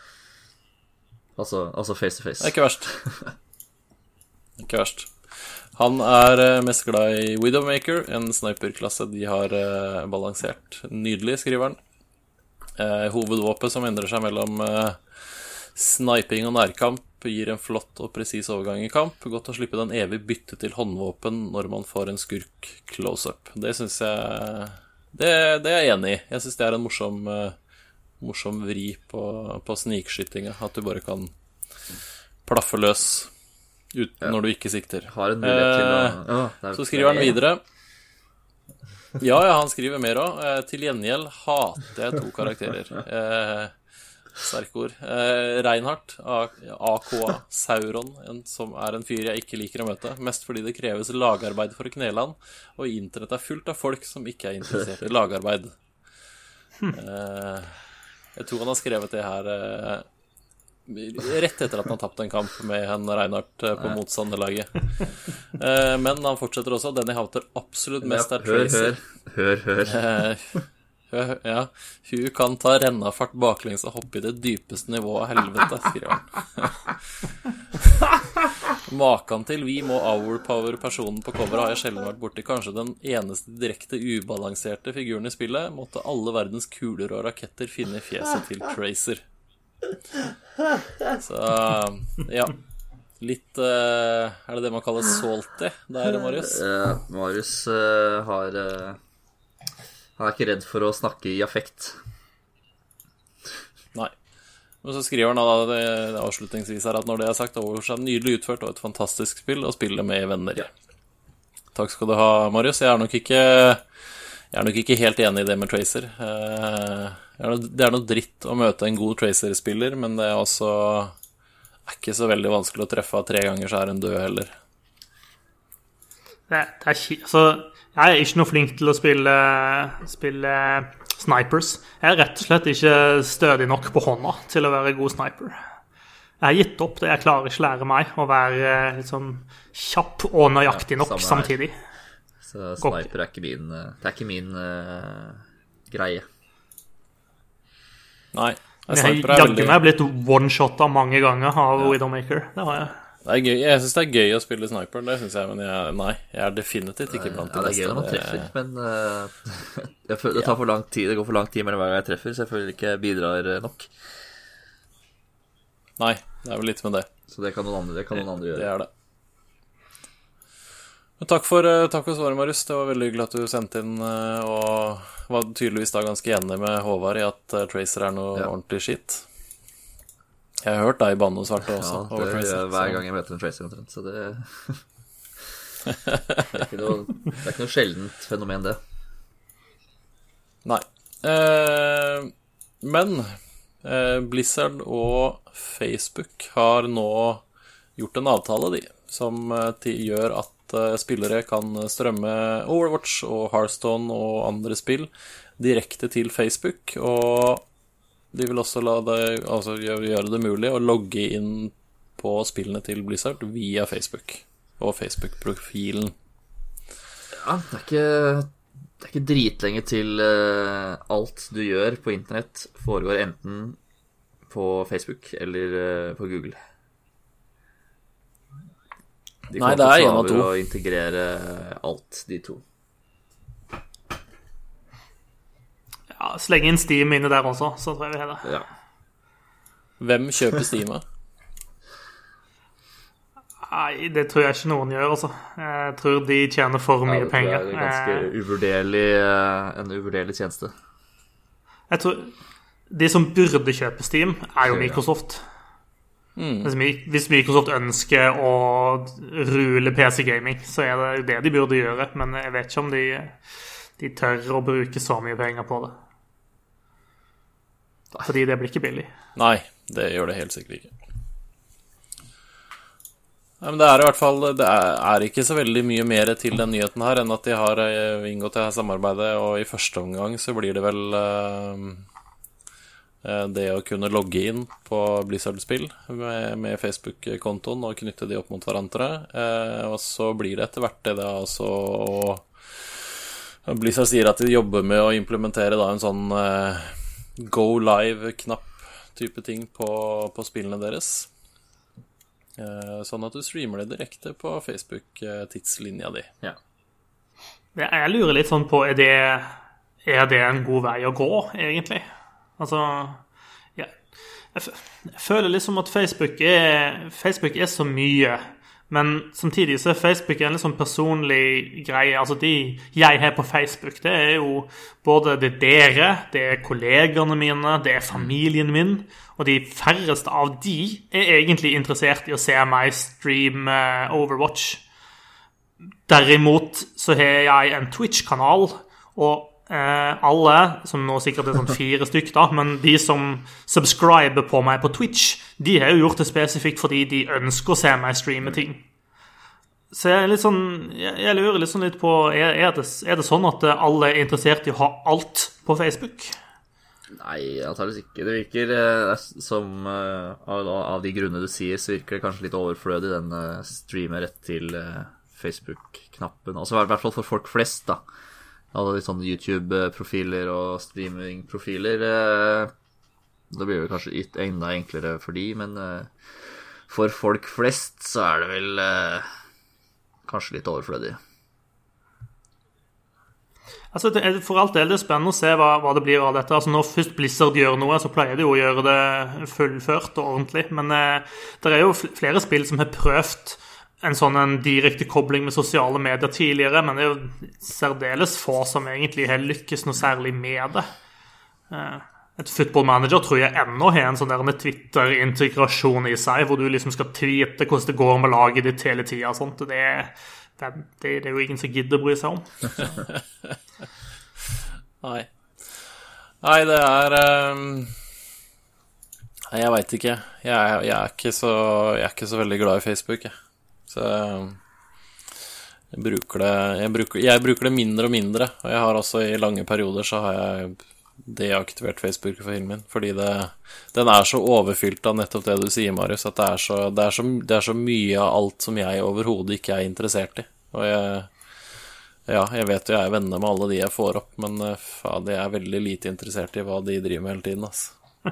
Altså face to face. Det er ikke verst. Ikke verst. Han er mest glad i Widowmaker, en sniperklasse de har balansert nydelig, skriver han. Hovedvåpen som endrer seg mellom sniping og nærkamp, gir en flott og presis overgang i kamp. Godt å slippe den evig bytte til håndvåpen når man får en skurk close-up. Det synes jeg det er jeg enig i. Jeg synes det er en morsom vri på snikskyttinga, at du bare kan plaffe løs når du ikke sikter. Har en mulighet til så skriver han videre. Ja, han skriver mer også. Til gjengjeld hater jeg 2 karakterer. Sterke ord. Reinhardt, AKA Sauron, som er en fyr jeg ikke liker å møte, mest fordi det kreves lagarbeid for å knele han, og internett er fullt av folk som ikke er interessert i lagarbeid. Jeg tror han har skrevet det her rett etter at han har tapt en kamp med en Reinhardt på motstanderlaget. Men han fortsetter også. Den jeg hater absolutt mest er Tracer. Hør. Ja, hun kan ta rennafart baklengs og hoppe i det dypeste nivået av helvete, skriver han. Makan til vi må overpower-personen på coveret har jeg sjelden vært borti. Kanskje den eneste direkte ubalanserte figuren i spillet. Måtte alle verdens kuler og raketter finne i fjeset til Tracer. Så, ja. Litt, er det man kaller salty der, Marius? Marius han er ikke redd for å snakke i affekt. Nei. Men så skriver han da avslutningsvis her at når det er sagt, Overwatch er nydelig utført og et fantastisk spill å spille med venner. Ja. Takk skal du ha, Marius. Jeg er nok ikke helt enig i det med Tracer. Det er noe dritt å møte en god Tracer-spiller, men det er også ikke så veldig vanskelig å treffe 3 ganger, så er en død heller. Jeg er ikke noe flink til å spille snipers. Jeg er rett og slett ikke stødig nok på hånda til å være god sniper. Jeg har gitt opp det. Jeg klarer ikke lære meg å være liksom kjapp og nøyaktig nok samtidig. Så sniper er ikke min greie. Nei. Jeg har jaggu meg blitt one-shotta mange ganger av Widowmaker. Det har jeg. Det er gøy. Jeg synes det er gøy å spille sniper, det synes jeg, men jeg er definitivt ikke blant de beste. Det er gøy når man treffer, men det tar for lang tid. Det går for lang tid mellom hver gang jeg treffer, så jeg føler ikke jeg bidrar nok. Nei, det er vel litt med det. Så det kan noen andre gjøre. Det er det. Men takk for svaret, Marius. Det var veldig hyggelig at du sendte inn, og var tydeligvis da ganske enig med Håvard i at Tracer er noe ordentlig shit. Jeg har hørt deg i banne og svarte også. Ja, det gjør jeg hver gang jeg møter en Tracer omtrent, så det det er ikke noe sjeldent fenomen, det. Nei. Men Blizzard og Facebook har nå gjort en avtale, som gjør at spillere kan strømme Overwatch og Hearthstone og andre spill direkte til Facebook, og de vil også gjøre det mulig å logge inn på spillene til Blizzard via Facebook og Facebook-profilen. Ja, det er ikke dritlenge til alt du gjør på internett foregår enten på Facebook eller på Google. Nei, det er en av to. Å integrere alt, de to. Ja, slenge inn Steam inne der også, så tror jeg vi har det. Ja. Hvem kjøper Steam? Nei, det tror jeg ikke noen gjør, altså. Jeg tror de tjener for mye penger. Det er en uvurderlig tjeneste. Jeg tror de som burde kjøpe Steam er jo Microsoft. Hvis Microsoft ønsker å rule PC-gaming, så er det det de burde gjøre, men jeg vet ikke om de tør å bruke så mye penger på det. Fordi det blir ikke billig. Nei, det gjør det helt sikkert ikke. Nei, men det er i hvert fall, det er ikke så veldig mye mer til den nyheten her enn at de har inngått det her samarbeidet, og i første omgang så blir det vel det å kunne logge inn på Blizzard-spill med Facebook-kontoen og knytte de opp mot hverandre, og så blir det etter hvert det da også, og Blizzard sier at de jobber med å implementere da en sånn go live-knapp type ting på spillene deres, sånn at du streamer det direkte på Facebook-tidslinja di. Ja. Jeg lurer litt sånn på, er det en god vei å gå, egentlig? Altså, jeg føler liksom at Facebook er så mye, men samtidig så er Facebook en litt sånn personlig greie. Altså de jeg har på Facebook, det er jo både det er kollegerne mine, det er familien min, og de færreste av de er egentlig interessert i å se meg streame Overwatch. Derimot så har jeg en Twitch-kanal, og alle, som nå sikkert er sånn 4 stykker da, men de som subscriber på meg på Twitch, de har jo gjort det spesifikt fordi de ønsker å se meg streame ting. Så jeg lurer litt på, er det sånn at alle er interessert i å ha alt på Facebook? Nei, antageligvis ikke. Det virker som av de grunnene du sier, så virker det kanskje litt overflødig den streamer rett til Facebook-knappen. Altså i hvert fall for folk flest da. Alle de sånne YouTube-profiler og streaming-profiler, da blir det kanskje enda enklere for de, men for folk flest så er det vel kanskje litt overflødig. Altså, for alt det er det spennende å se hva det blir av dette. Altså, når først Blizzard gjør noe, så pleier de jo å gjøre det fullført og ordentlig, men det er jo flere spill som har prøvd en direkte kobling med sosiale medier tidligere, men det er jo særdeles få som egentlig har lykkes noe særlig med det. Et Football Manager tror jeg ennå har en sånn der Twitter-integrasjon i seg, hvor du liksom skal tweete hvordan det går med laget ditt hele tiden og sånt. Det er jo ingen som gidder å bry seg om. Nei, det er Nei, jeg vet ikke. Jeg er ikke så veldig glad i Facebook, jeg. Så jeg bruker det mindre og mindre. Og jeg har også i lange perioder så har jeg deaktivert Facebook-profilen min, fordi den er så overfylt av nettopp det du sier, Marius, at det er så mye av alt som jeg overhodet ikke er interessert i. Og jeg vet jo jeg er venner med alle de jeg får opp, men faen, jeg er veldig lite interessert i hva de driver med hele tiden, altså.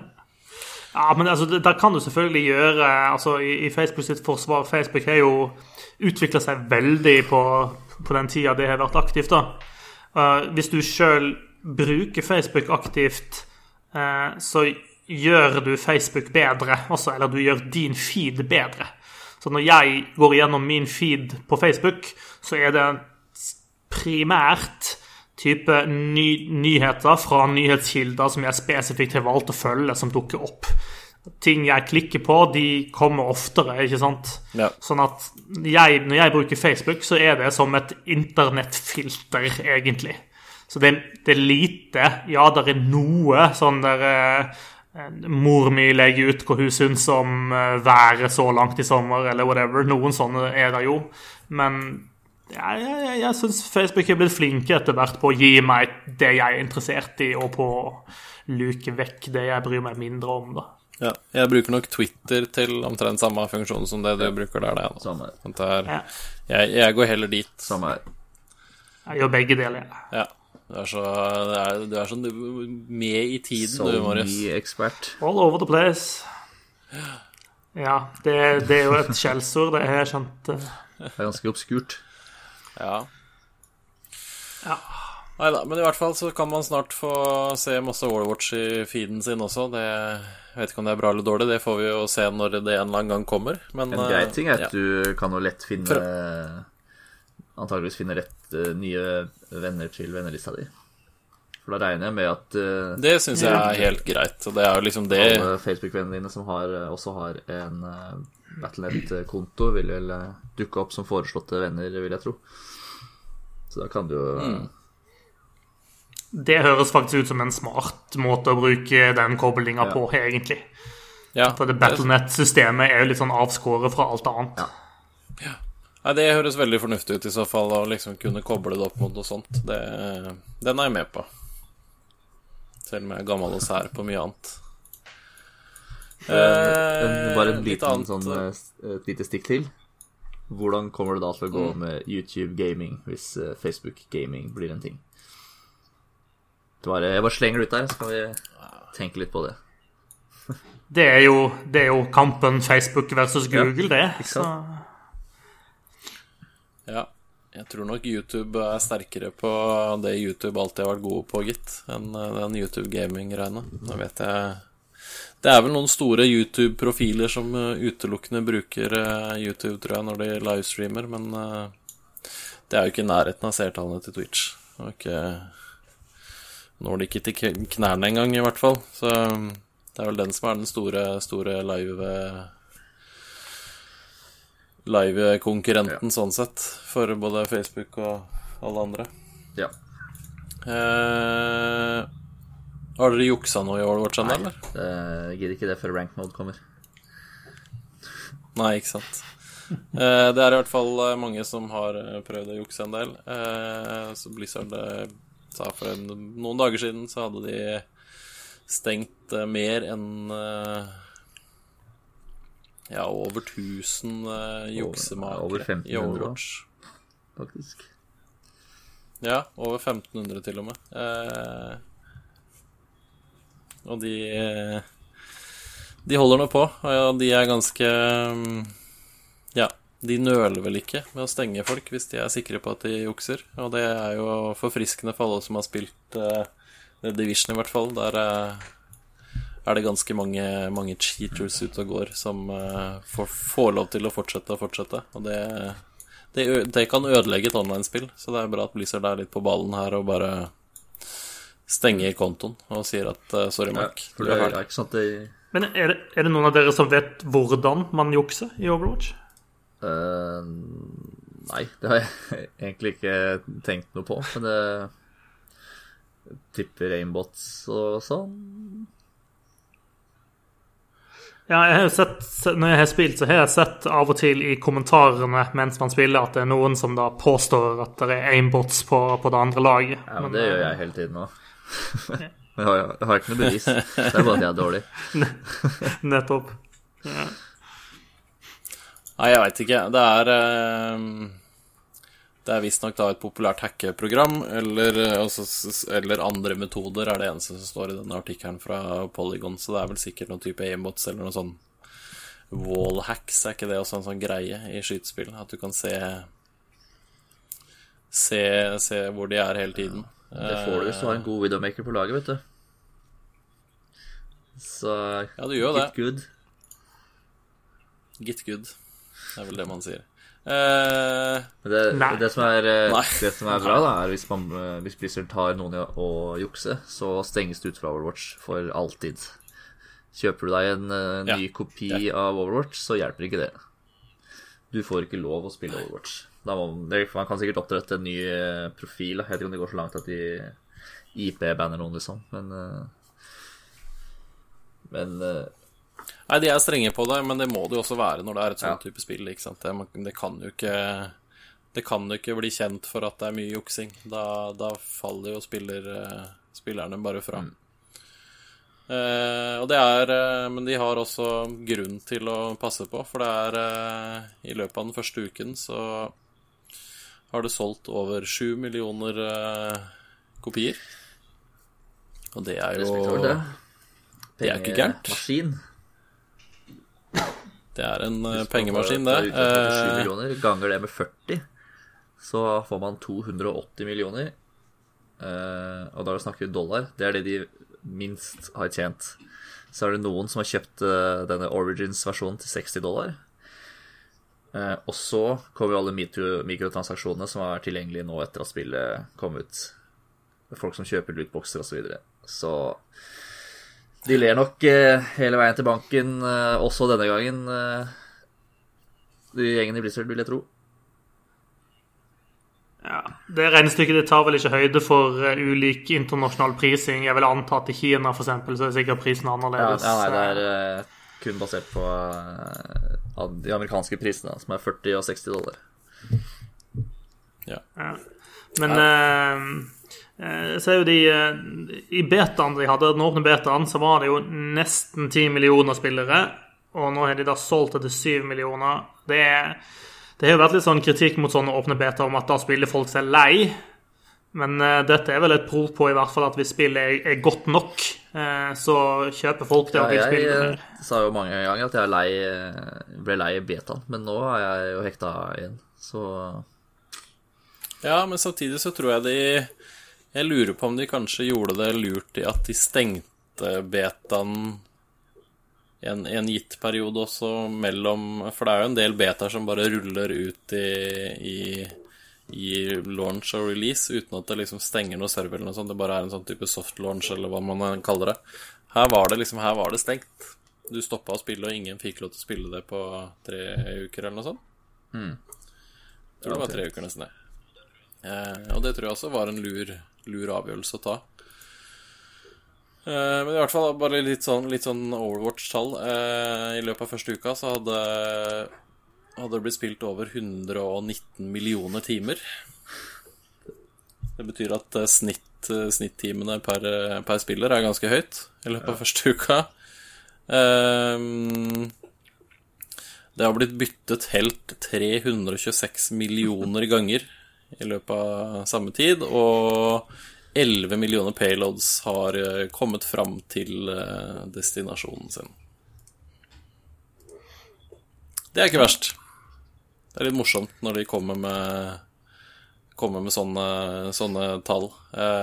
Ja, men altså, der kan du selvfølgelig gjøre altså, i Facebook sitt forsvar. Facebook har jo utviklet seg veldig på den tiden det har vært aktivt. Da. Hvis du selv bruker Facebook aktivt, så gjør du Facebook bedre, også, eller du gjør din feed bedre. Så når jeg går gjennom min feed på Facebook, så det primært type nyheter fra nyhetskilder som jeg spesifikt har valgt å følge, som dukker opp. Ting jeg klikker på, de kommer oftere, ikke sant? Ja. Sånn at når jeg bruker Facebook, så det som et internettfilter, egentlig. Så det lite, ja, det noe sånn der mor mi legger ut hva hun synes om været så langt i sommer, eller whatever. Noen sånne det jo. Men jeg synes Facebook har blitt flinke etter hvert på å gi meg det jeg interessert i, og på å luke vekk det jeg bryr meg mindre om, da. Ja, jeg bruker nok Twitter til omtrent samme funksjon som det du bruker der, det. Samme. Jeg går heller dit. Samme her. Jeg gjør begge deler. Ja. Du er så med i tiden, Så du, Marius. mye ekspert. All over the place. Ja, det jo et skjellsord, det har jeg skjønt. Det ganske obskurt. Ja. Ja. Neida, men i hvert fall så kan man snart få se masse Overwatch i feeden sin også. Jeg vet ikke om det bra eller dårlig, det får vi jo se når det en eller annen gang kommer. Men, en grei ting at ja. du kan jo lett antageligvis finne rett nye venner til vennelista di. For da regner jeg med at det synes jeg helt greit. Og det jo liksom det alle Facebook-vennene dine som også har en Battle.net-konto, vil vel dukke opp som foreslåtte venner, vil jeg tro. Så da kan du jo Det høres faktisk ut som en smart måte å bruke den koblingen på, egentlig. Ja, for det Battle.net-systemet jo litt sånn avskåret fra alt annet. Ja. Nei, det høres veldig fornuftig ut i så fall, å liksom kunne koble det opp mot noe sånt. Den jeg med på. Selv om jeg gammel og sær på mye annet. Bare en liten et lite stikk til. Hvordan kommer det da til å gå med YouTube gaming hvis Facebook gaming blir en ting? Jeg bare slenger det ut der, så kan vi tenke litt på det. Det jo kampen Facebook versus Google, det. Ikke sant? Så ja, jeg tror nok YouTube sterkere på det YouTube alltid har vært gode på, gitt, enn den YouTube-gaming-greiene. Nå vet jeg det vel noen store YouTube-profiler som utelukkende bruker YouTube, tror jeg, når de livestreamer, men det jo ikke i nærheten av seertallene til Twitch. Når det ikke til knærne engang, i hvert fall. Så det vel den som den store live-konkurrenten, sånn sett, for både Facebook og alle andre. Ja. Har dere juksa noe i Overwatch, eller? Nei, jeg gidder ikke det før rank mode kommer. Nei, ikke sant. Det i hvert fall mange som har prøvd å jukse en del. Så Blizzard sa for noen dager siden så hadde de stengt mer enn over 1000 juksemakere i Overwatch. Faktisk. Ja, over 1500 til og med. Og de holder nå på, og de ganske de nøler vel ikke med å stenge folk hvis de sikre på at de jukser. Og det jo forfriskende for alle som har spilt The Division, i hvert fall. Der det ganske mange cheaters ute og går som får lov til å fortsette. Og det kan ødelegge et online-spill, så det bra at Blizzard litt på ballen her og bare stenger kontoen og sier at sorry, Mark. Ja, for det ikke sant det... Men det noen av dere som vet hvordan man jukser i Overwatch? Nei, det har jeg egentlig ikke tenkt noe på, men det tipper aimbots og sånn. Ja, jeg har jo sett, når jeg har spilt, så har jeg sett av og til i kommentarene mens man spiller at det noen som da påstår at det aimbots på det andre laget. Ja, men det gjør jeg hele tiden nå. Jeg har ikke noe bevis. Det bare at jeg dårlig. Nettopp. Ja. Nei, jeg vet ikke. Det visst nok da et populært hackeprogram, eller andre metoder det eneste som står i denne artikkelen fra Polygon, så det vel sikkert noen type aimbots eller noe sånn wallhacks, ikke det også en sånn greie i skytespill, at du kan se hvor de hele tiden. Det får du hvis du har en god videomaker på laget, vet du. Så ja, du gjør get good. Get good, det vel det man sier. Det som er bra da, hvis Blizzard tar noen i å jukse, så stenges det ut fra Overwatch for alltid. Kjøper du deg en ny kopi av Overwatch, så hjelper ikke det. Du får ikke lov å spille Overwatch. Man kan sikkert opprette en ny profil. Jeg vet ikke om det går så langt at de IP-banner noen liksom, men nei, de strenge på det, men det må det jo også være når det et sånn type spill, ikke sant? Det kan jo ikke bli kjent for at det mye juksing. Da faller jo spillerne bare fra. Og men de har også grunn til å passe på, for det i løpet av den første uken så har det solgt over 7 millioner kopier. Og det jo det ikke gærent. Maskin. Det en pengemaskin, det. 7 millioner, ganger det med 40, så får man 280 millioner. Og da snakker vi dollar. Det det de minst har tjent. Så det noen som har kjøpt denne Origins-versjonen til $60. Og så kommer alle mikrotransaksjonene som tilgjengelige nå etter at spillet kom ut. Folk som kjøper lootboxer og så videre. Så de ler nok hele veien til banken, også denne gangen, de gjengen i Blizzard, vil jeg tro. Ja, det regnestykket det tar vel ikke høyde for ulik internasjonal prising. Jeg vil anta at i Kina for eksempel, så sikkert prisen annerledes. Ja, nei, det kun basert på de amerikanske prisene, som $40 og $60. Ja. Men så jo de i betaen de hadde, den åpne betaen, så var det jo nesten 10 millioner spillere, og nå har de da solgt det til 7 millioner. Det har jo vært litt sånn kritikk mot sånne åpne beta om at da spiller folk seg lei, men dette vel et prov på i hvert fall at hvis spillet godt nok, så kjøper folk det og vil spille mer. Jeg sa jo mange ganger at jeg ble lei i betaen, men nå har jeg jo hekta igjen, så ja, men samtidig så tror jeg lurer på om de kanskje gjorde det lurt i at de stengte betaen en gitt periode også mellom, for det jo en del betaer som bare ruller ut i launch og release uten at det liksom stenger noe server eller noe sånt. Det bare en sånn type soft launch eller hva man kaller det. Her var det stengt. Du stoppet å spille og ingen fikk lov til å spille det på 3 uker eller noe sånt. Jeg tror det var 3 uker nesten det. Og det tror jeg også var en lur avgjørelse å ta. Men i hvert fall bare litt sånn Overwatch-tall. I løpet av første uka så hadde det blitt spilt over 119 millioner timer. Det betyr at snittimene per spiller ganske høyt i løpet av første uka. Det har blitt byttet helt 326 millioner ganger i løpet av samme tid, og 11 millioner payloads har kommet fram til destinasjonen sin. Det ikke verst. Det litt morsomt når de kommer med sånne tall.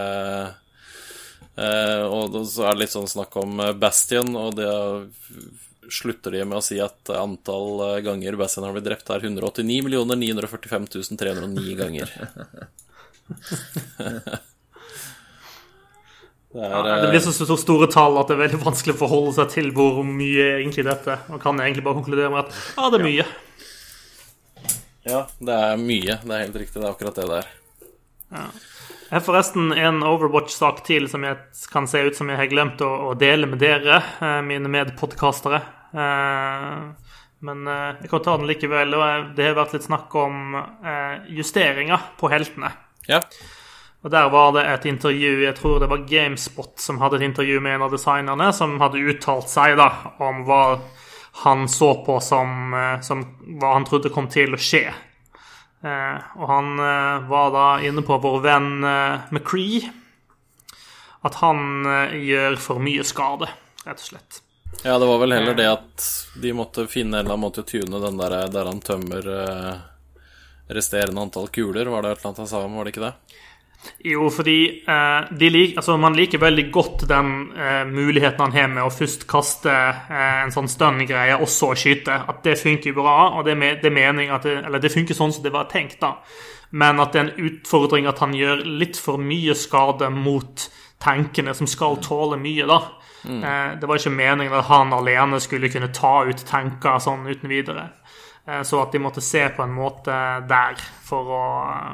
Og så det litt sånn snakk om Bastion, og det slutter de med å si at antall ganger Bastion har blitt drept 189 945 309 ganger. Det blir så store tall at det veldig vanskelig å forholde seg til hvor mye egentlig dette. Man kan egentlig bare konkludere med at det mye. Ja, det mye. Det helt riktig, det akkurat det der. Ja. Jeg har forresten en Overwatch-sak til som jeg kan se ut som jeg har glemt å dele med dere, mine medpodcastere. Men jeg kan ta den likevel. Det har vært litt snakk om justeringer på heltene. Ja. Og der var det et intervju, jeg tror det var GameSpot som hadde et intervju med en av designerne som hadde uttalt seg da om hva han så på som hva han trodde kom til å skje. Og han var da inne på vår venn McCree, at han gjør for mye skade, rett og slett. Ja, det var vel heller det at de måtte finne en eller annen måte å tune den der han tømmer resterende antall kuler. Var det et eller annet han sa om, var det ikke det? Jo, fordi man liker veldig godt den muligheten han har med å først kaste en sånn stun-greie og så skyte. At det funker bra, og det er meningen at det funker sånn som det var tenkt da. Men at det er en utfordring at han gjør litt for mye skade mot tankene som skal tåle mye da. Det var ikke meningen at han alene skulle kunne ta ut tanker sånn uten videre. Så at de måtte se på en måte der for å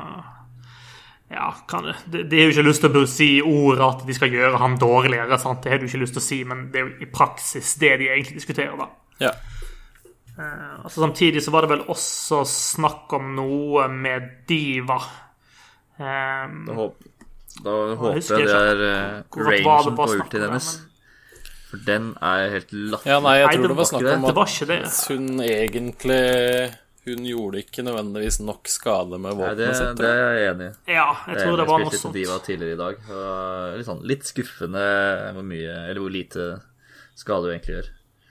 de har jo ikke lyst til å si ord at de skal gjøre han dårligere, sant? Det har du ikke lyst til å si, men det er jo i praksis det de egentlig diskuterer da. Ja. Samtidig så var det vel også snakk om noe med Diva. Da håper jeg det rangen på ulti hennes. For den er helt latterlig. Ja, nei, jeg tror det var snakk om at hun egentlig... Hun gjorde ikke nødvendigvis nok skade med våpenet sitt. Det er jeg enig i. Ja, jeg tror det var noe sånt. Jeg spilte Diva tidligere i dag. Litt skuffende hvor lite skade hun egentlig gjør.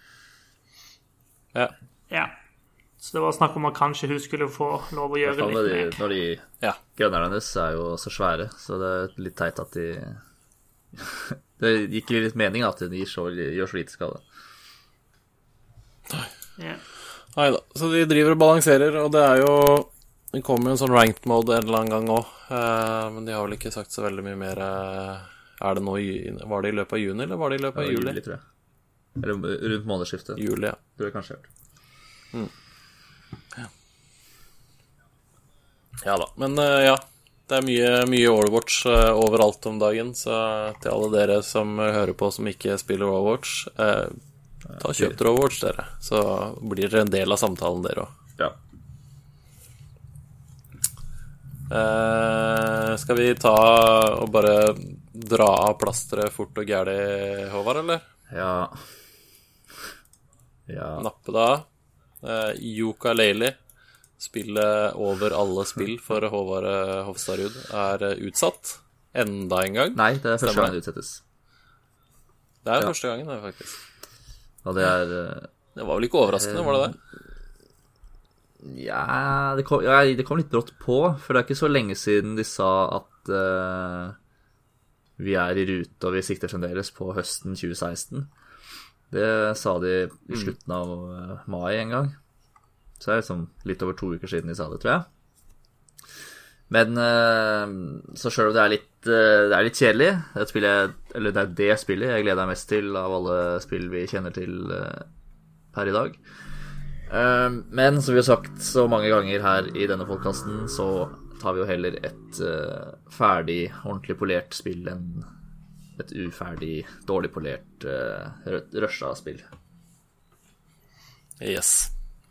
Ja. Så det var snakk om at kanskje hun skulle få lov å gjøre litt mer. Når gunnerne hennes er jo så svære, så det er litt teit at de... Det gikk litt mening at de gjør så lite skade. Ja. Neida, så de driver og balanserer, og det kommer jo en sånn ranked mode en eller annen gang også, men de har vel ikke sagt så veldig mye mer. Er det nå, var det i løpet av juni, eller var det i løpet av juli? Juli, tror jeg. Eller rundt månedsskiftet. Juli, ja. Tror jeg kanskje Ja da, men det er mye Overwatch overalt om dagen, så til alle dere som hører på som ikke spiller Overwatch, ta kjøp dere Overwatch, dere. Så blir dere en del av samtalen, dere også. Ja. Skal vi ta og bare dra av plasteret fort og gærlig, Håvard, eller? Ja. Nappe da. Yooka-Laylee, spillet over alle spill for Håvard Hofstad-Ruud, er utsatt. Enda en gang. Nei, det er første gang det utsettes. Det er første gangen, det, faktisk. Og det er Det var vel ikke overraskende, var det det? Ja, det kom litt brått på. For det er ikke så lenge siden de sa at vi er i rute og vi sikter fremdeles på høsten 2016. Det sa de i slutten av mai en gang. Så det er liksom litt over 2 uker siden de sa det, tror jeg. Men så selv om det er litt kjedelig, det er det spillet jeg gleder meg mest til av alle spill vi kjenner til her i dag. Men som vi har sagt så mange ganger her i denne podcasten, så tar vi jo heller et ferdig, ordentlig polert spill enn et uferdig, dårlig polert, rusha spill. Yes.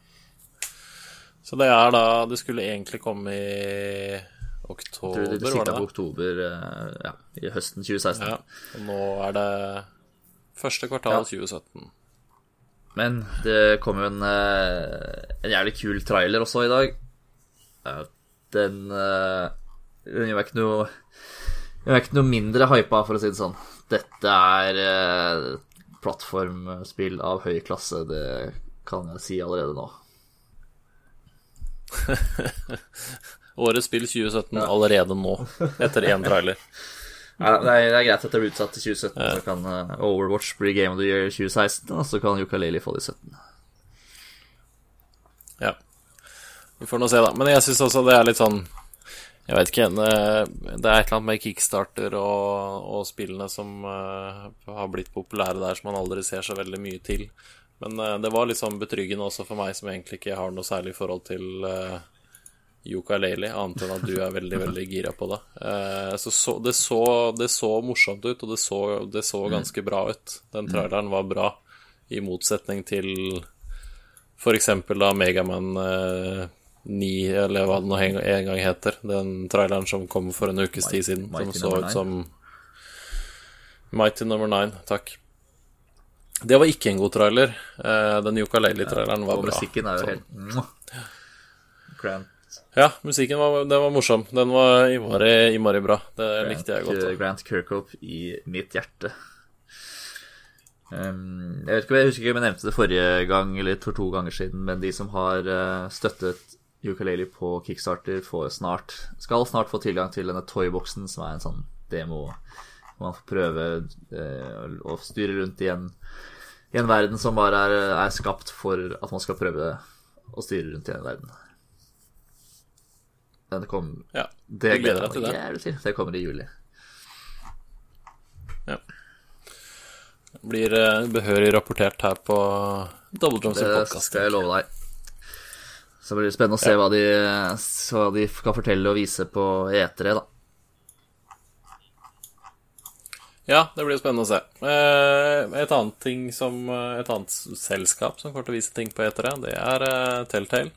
Så det er da, det skulle egentlig komme i oktober, var det det? Siktet på oktober, i høsten 2016. Ja, og nå er det første kvartal 2017. Men det kom jo en jævlig kul trailer også i dag. Den gjør meg ikke noe mindre hypa, for å si det sånn. Dette er plattformspill av høy klasse, det kan jeg si allerede nå. Årets spill 2017 allerede nå, etter en trailer. Ja, det er greit at det blir utsatt til 2017, så kan Overwatch bli Game of the Year 2016, og så kan Yooka-Laylee få det i 2017. Ja, vi får nå se da. Men jeg synes også det er litt sånn, jeg vet ikke, det er et eller annet med Kickstarter og spillene som har blitt populære der, som man aldri ser så veldig mye til. Men det var litt sånn betryggende også for meg, som egentlig ikke har noe særlig forhold til Yooka-Laylee, annet enn at du er veldig, veldig gira på det. Så det så morsomt ut, og det så ganske bra ut. Den traileren var bra, i motsetning til for eksempel da Mega Man 9, eller hva det nå en gang heter. Den traileren som kom for en ukes tid siden, som så ut som Mighty No. 9, takk. Det var ikke en god trailer. Den Yooka-Laylee-traileren var bra. Og musikken er jo helt Ja, musikken den var morsom. Den var innmari bra. Det likte jeg godt. Grant Kirkhope i mitt hjerte. Jeg husker ikke om jeg nevnte det forrige gang, eller for 2 ganger siden, men de som har støttet Yooka-Laylee på Kickstarter skal snart få tilgang til denne toyboksen, som en sånn demo hvor man får prøve å styre rundt i en verden som bare er skapt for at man skal prøve å styre rundt i en verden. Det gleder jeg til det. Det kommer i juli. Ja. Blir behørig rapportert her på Double Drums podcast. Det skal jeg love deg. Så blir det spennende å se hva de kan fortelle og vise på E3 da. Ja, det blir spennende å se. Et annet selskap som kommer til å vise ting på E3, det er Telltale.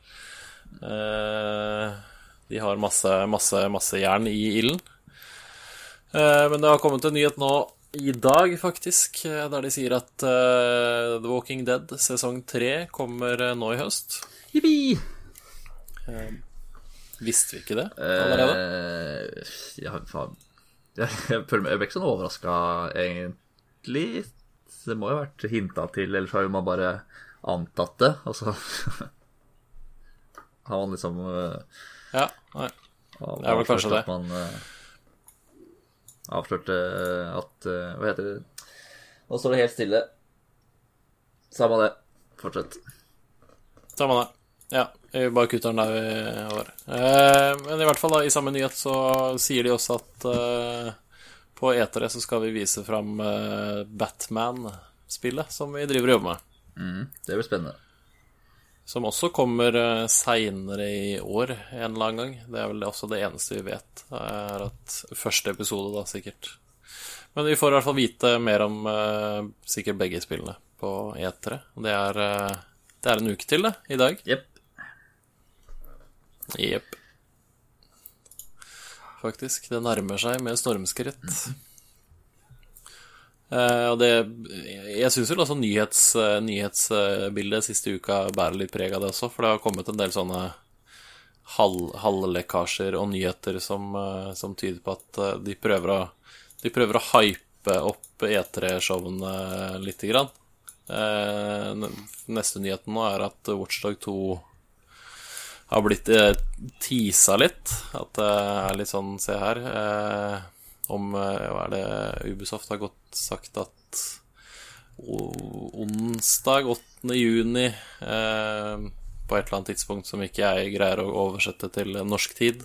De har masse jern i ilden. Men det har kommet en nyhet nå i dag, faktisk, der de sier at The Walking Dead sesong 3 kommer nå i høst. Yippie! Visste vi ikke det allerede? Ja, faen. Jeg ble ikke sånn overrasket egentlig. Det må jo ha vært hintet til, ellers har man bare antatt det. Og så har man liksom Ja, nei. Det er vel kanskje det. Man avslørte at hva heter det? Nå står det helt stille. Samme det. Fortsett. Samme det. Ja, vi bare kutter den der vi var. Men i hvert fall da, i samme nyhet så sier de også at på E3 så skal vi vise frem Batman-spillet som vi driver og jobber med. Det blir spennende. Som også kommer senere i år en eller annen gang. Det er vel også det eneste vi vet, er at første episode da, sikkert. Men vi får i hvert fall vite mer om sikkert begge spillene på E3. Det er en uke til det, i dag. Jepp. Faktisk, det nærmer seg med stormskritt. Og jeg synes jo også nyhetsbildet siste uka bærer litt preg av det også, for det har kommet en del sånne halvlekkasjer og nyheter som tyder på at de prøver å hype opp E3-showene litt grann. Neste nyheten nå er at Watch Dogs 2 har blitt teasa litt. At det er litt sånn, se her hva er det Ubisoft har sagt at onsdag 8. juni på et eller annet tidspunkt som ikke jeg greier å oversette til norsk tid.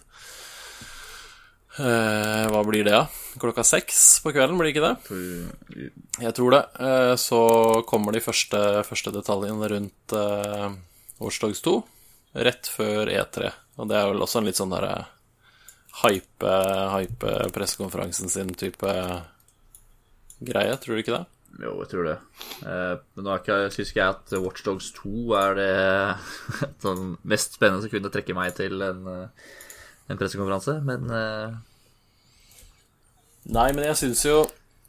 Hva blir det, ja? 6:00 på kvelden, blir det ikke det? Jeg tror det. Så kommer de første detaljene rundt Watch Dogs 2 rett før E3. Og det er vel også en litt sånn der hype pressekonferansen sin type greie, tror du ikke det? Jo, jeg tror det. Men nå synes ikke jeg at Watch Dogs 2 er det sånn mest spennende som kunne trekke meg til en pressekonferanse, men Nei, men jeg synes jo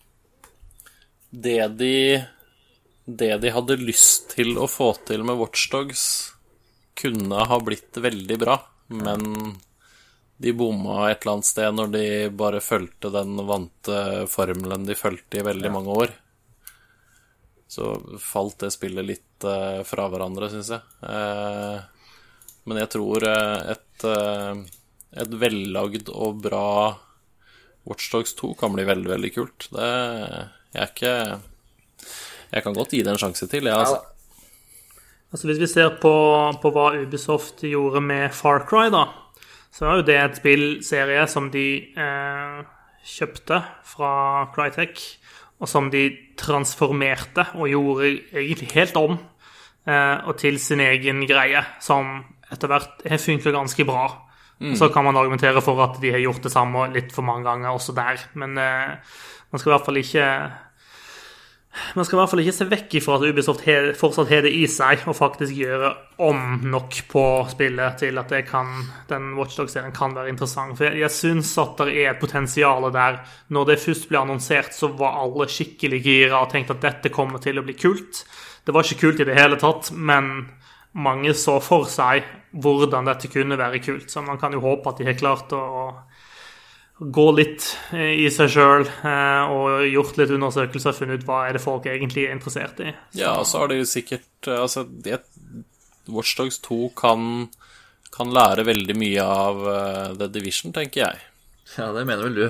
det de hadde lyst til å få til med Watch Dogs kunne ha blitt veldig bra, men de bomma et eller annet sted når de bare fulgte den vante formelen de fulgte i veldig mange år. Så falt det spillet litt fra hverandre, synes jeg. Men jeg tror et vellagd og bra Watch Dogs 2 kan bli veldig, veldig kult. Jeg kan godt gi det en sjanse til, ja, altså. Altså hvis vi ser på hva Ubisoft gjorde med Far Cry da, så er jo det et spillserie som de kjøpte fra Crytek, og som de transformerte og gjorde egentlig helt om og til sin egen greie, som etter hvert funker ganske bra. Så kan man argumentere for at de har gjort det samme litt for mange ganger også der, men man skal i hvert fall ikke se vekk ifra at Ubisoft fortsatt har det i seg og faktisk gjøre om nok på spillet til at den Watch Dogs-serien kan være interessant. For jeg synes at det er et potensial der. Når det først ble annonsert, så var alle skikkelig gira og tenkte at dette kommer til å bli kult. Det var ikke kult i det hele tatt, men mange så for seg hvordan dette kunne være kult. Så man kan jo håpe at de har klart å gå litt i seg selv og gjort litt undersøkelser og funnet ut hva er det folk egentlig er interessert i. Så. Ja, og så har de jo sikkert Watch Dogs 2 kan lære veldig mye av The Division, tenker jeg. Ja, det mener vel du.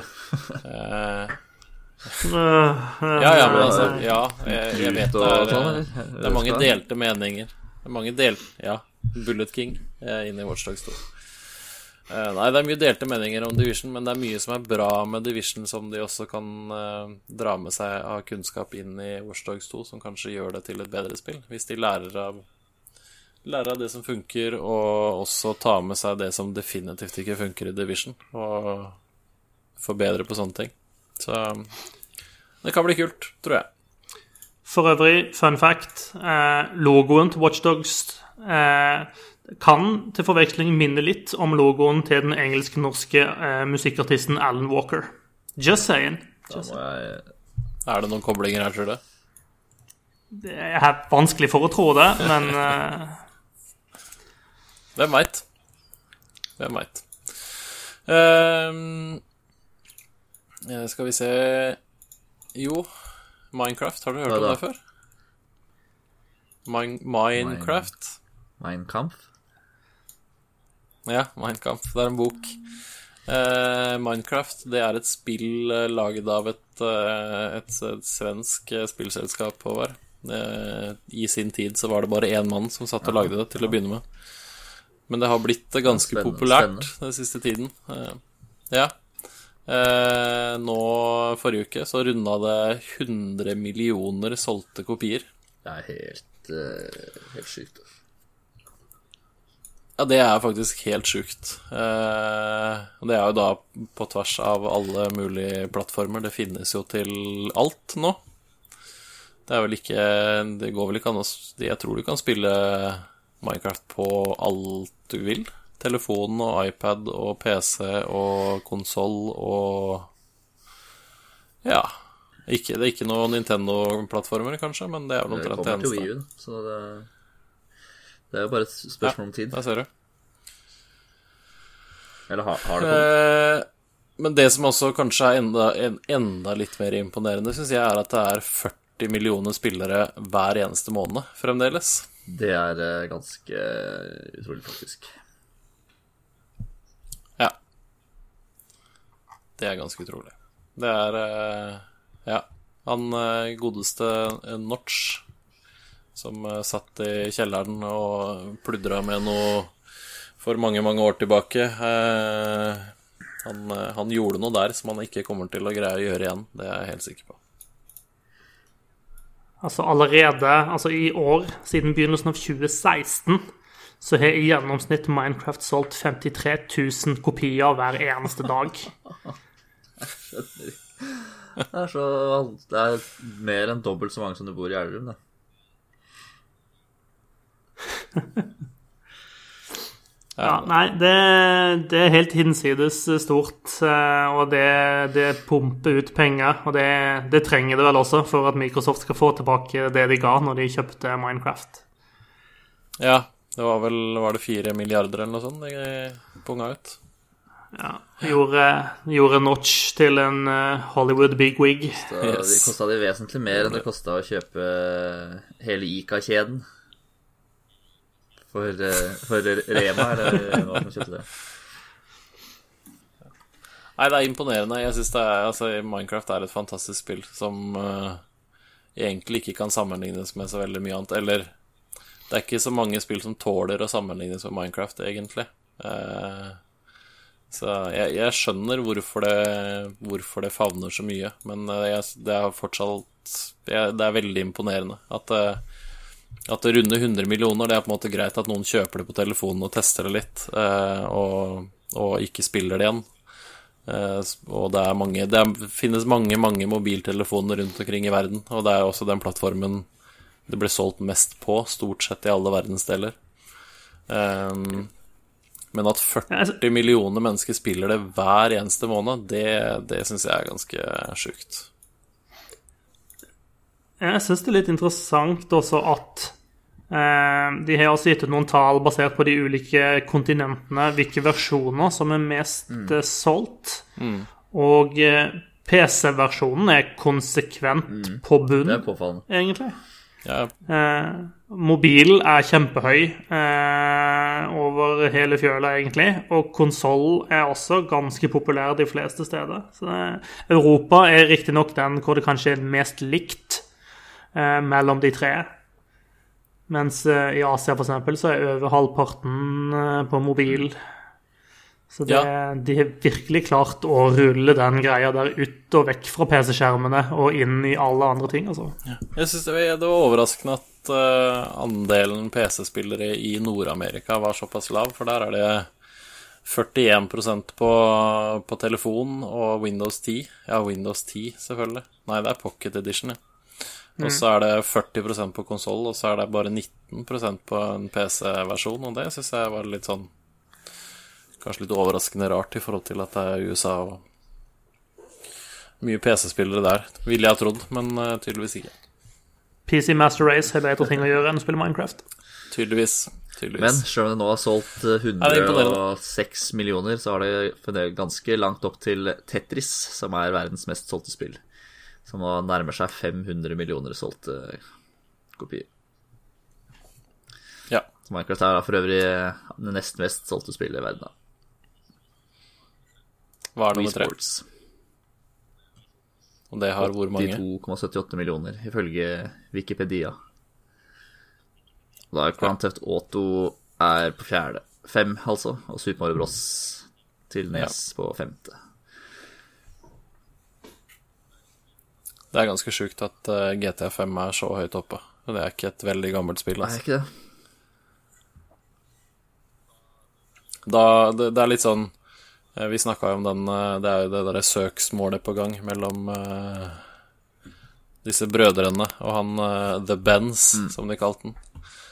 Men altså, jeg vet det er mange delte meninger. Det er mange Bullet King inne i Watch Dogs 2. Nei, det er mye delte meninger om Division, men det er mye som er bra med Division som de også kan dra med seg av kunnskap inn i Watch Dogs 2, som kanskje gjør det til et bedre spill, hvis de lærer av det som funker, og også ta med seg det som definitivt ikke funker i Division, og forbedre på sånne ting. Så det kan bli kult, tror jeg. For øvrig, fun fact, logoen til Watch Dogs kan til forveksling minne litt om logoen til den engelsk-norske musikkartisten Alan Walker. Just saying. Er det noen koblinger her, tror du? Det er vanskelig for å tro det, men Hvem vet? Skal vi se. Jo, Minecraft, har du hørt om det før? Minecraft? Mein Kampf? Ja, Mein Kampf, det er en bok. Minecraft, det er et spill laget av et svensk spillselskap, Håvard. I sin tid så var det bare én mann som satt og lagde det til å begynne med. Men det har blitt ganske populært den siste tiden. Nå forrige uke så rundet det 100 millioner solgte kopier. Det er helt sykt. Ja, det er faktisk helt sjukt. Det er jo da på tvers av alle mulige plattformer. Det finnes jo til alt nå. Det er vel ikke, det går vel ikke an å, jeg tror du kan spille Minecraft på alt du vil. Telefon og iPad og PC og konsol og ja, det er ikke noen Nintendo-plattformer kanskje, men det er jo noe til det kommer til Wii U, så det er jo bare et spørsmål om tid. Ja, der ser du. Eller har det kommet? Men det som også kanskje er enda litt mer imponerende, synes jeg, er at det er 40 millioner spillere hver eneste måned fremdeles. Det er ganske utrolig, faktisk. Ja. Det er ganske utrolig. Det er, han godeste Notch, som satt i kjelleren og pludret med noe for mange, mange år tilbake. Han gjorde noe der som han ikke kommer til å greie å gjøre igjen. Det er jeg helt sikker på. Altså allerede i år, siden begynnelsen av 2016, så har i gjennomsnitt Minecraft solgt 53 000 kopier hver eneste dag. Jeg skjønner. Det er mer enn dobbelt så mange som det bor i Elverum, da. Ja, nei, det er helt hinsides stort, og det pumper ut penger, og det trenger det vel også for at Microsoft skal få tilbake det de ga når de kjøpte Minecraft. Ja, det var det 4 milliarder eller noe sånt de punga ut. Ja, gjorde Notch til en Hollywood bigwig. Det kostet det vesentlig mer enn det kostet å kjøpe hele ICA-kjeden. For Rema, eller hva som kjøpte det? Nei, det er imponerende. Jeg synes Minecraft er et fantastisk spill som egentlig ikke kan sammenlignes med så veldig mye annet. Eller, det er ikke så mange spill som tåler å sammenlignes med Minecraft, egentlig. Så jeg skjønner hvorfor det favner så mye, men det er fortsatt det er veldig imponerende at det runder 100 millioner. Det er på en måte greit at noen kjøper det på telefonen og tester det litt, og ikke spiller det igjen. Og det finnes mange mobiltelefoner rundt omkring i verden, og det er også den plattformen det ble solgt mest på, stort sett i alle verdensdeler. Men at 40 millioner mennesker spiller det hver eneste måned, det synes jeg er ganske sjukt. Jeg synes det er litt interessant også at De har også gitt ut noen tall basert på de ulike kontinentene, hvilke versjoner som er mest solgt. Og PC-versjonen er konsekvent på bunn, Det er påfallende. egentlig. Ja, Mobil er kjempehøy over hele fjøla, egentlig. Og konsoll er også ganske populær de fleste steder. Så Europa er riktig nok den hvor det kanskje er mest likt mellom de tre. Mens i Asia, for eksempel, så er over halvparten på mobil. Så de har virkelig klart å rulle den greia der ut og vekk fra PC-skjermene og inn i alle andre ting, altså. Jeg synes det var overraskende at andelen PC-spillere i Nord-Amerika var såpass lav, for der er det 41% på telefon og Windows 10. Ja, Windows 10 selvfølgelig. Nei, det er Pocket Edition, ja. Og så er det 40% på konsoll, og så er det bare 19% på en PC-versjon, og det synes jeg var litt sånn, kanskje litt overraskende rart i forhold til at det er USA og mye PC-spillere der, ville jeg ha trodd, men tydeligvis ikke. PC Master Race har bedre ting å gjøre enn å spille Minecraft. Tydeligvis. Men selv om det nå har solgt 106 millioner, så har det ganske langt opp til Tetris, som er verdens mest solgte spill. Som nå nærmer seg 500 millioner solgte kopier. Ja. Så Minecraft er for øvrig det nest mest solgte spillet i verden. Hva er nummer 3? Sports. Og det har hvor mange? 82,78 millioner, ifølge Wikipedia. Da er Grand Theft Auto er på 4. 5, altså. Og Super Mario Bros. Til NES på 5. Det er ganske sjukt at GTA 5 er så høyt oppe. Og det er ikke et veldig gammelt spill, altså. Nei, ikke det. Det er litt sånn, vi snakket jo om den, det er jo det der søksmålet på gang mellom disse brødrene og han The Benz, som de kalte den.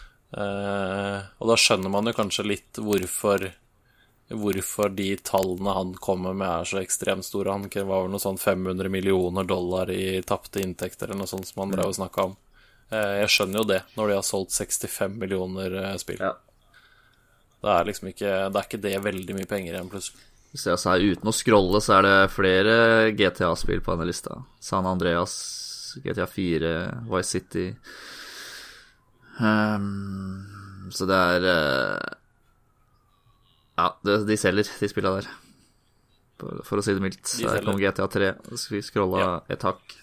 Og da skjønner man jo kanskje litt hvorfor de tallene han kommer med er så ekstremt store. Han var vel noe sånn $500 millioner i tappte inntekter eller noe sånt som han drev og snakket om. Jeg skjønner jo det når de har solgt 65 millioner spill. Ja. Det er liksom ikke, det er ikke det veldig mye penger igjen plutselig. Hvis jeg sier uten å scrolle, så er det flere GTA-spill på denne lista. San Andreas, GTA 4, Vice City. Så det er ja, de selger de spillene der, for å si det mildt. Så her kom GTA 3. Så skal vi scrolle et hakk.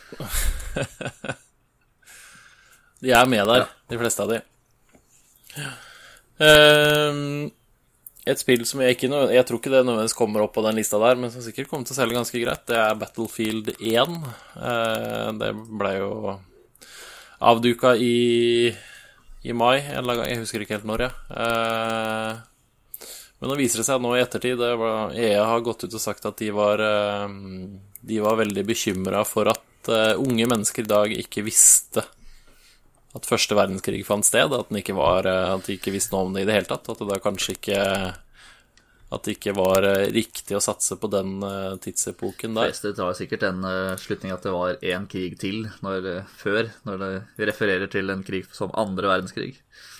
De er med der, de fleste av de. Et spill som jeg tror ikke det nødvendigvis kommer opp på den lista der, men som sikkert kommer til å selge ganske greit, det er Battlefield 1. Det ble jo avduket i mai, jeg husker ikke helt når, men nå viser det seg at nå i ettertid, EA har gått ut og sagt at de var veldig bekymret for at unge mennesker i dag ikke visste at første verdenskrig fant sted, at de ikke visste noe om det i det hele tatt, at det da kanskje ikke at det ikke var riktig å satse på den tidsepoken der. De fleste tar sikkert den slutningen at det var en krig til før, når det refererer til en krig som andre verdenskrig.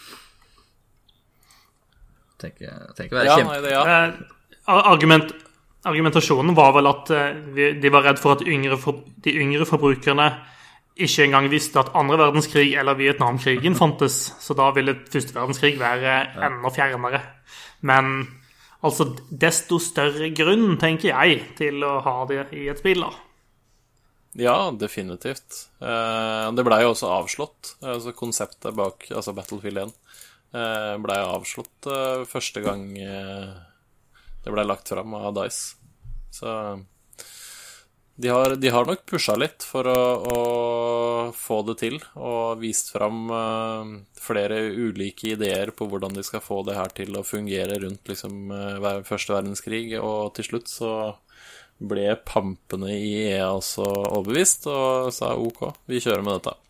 Tenker være Argumentasjonen var vel at de var redd for at de yngre forbrukerne ikke engang visste at andre verdenskrig eller Vietnamkrigen fantes, så da ville første verdenskrig være enda fjernere. Men altså, desto større grunn, tenker jeg, til å ha det i et spill, da. Ja, definitivt. Det ble jo også avslått. Altså konseptet bak Battlefield 1 ble avslått første gang det ble lagt fram av DICE. Så de har nok pushet litt for å få det til, og vist fram flere ulike ideer på hvordan de skal få det her til å fungere rundt liksom, første verdenskrig, og til slutt så ble pampene i EA også overbevist, og sa ok, vi kjører med dette.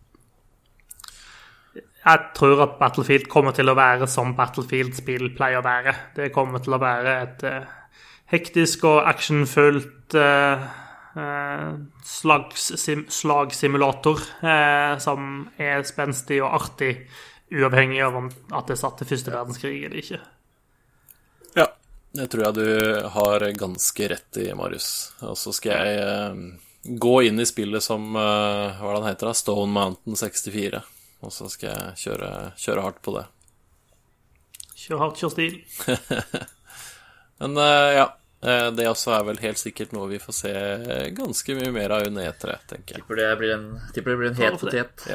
Jeg tror at Battlefield kommer til å være som Battlefield-spill pleier å være. Det kommer til å være et hektisk og actionfullt slagsimulator som spenstig og artig, uavhengig av om at det satt til første verdenskrig eller ikke. Ja, det tror jeg du har ganske rett i, Marius. Og så skal jeg gå inn i spillet som, hva den heter da, Stone Mountain 64. Og så skal jeg kjøre hardt på det. Kjør hardt, kjør stil. Men ja, det også vel helt sikkert noe vi får se ganske mye mer av under E3, tenker jeg. Tipper det blir en het potet. Ja.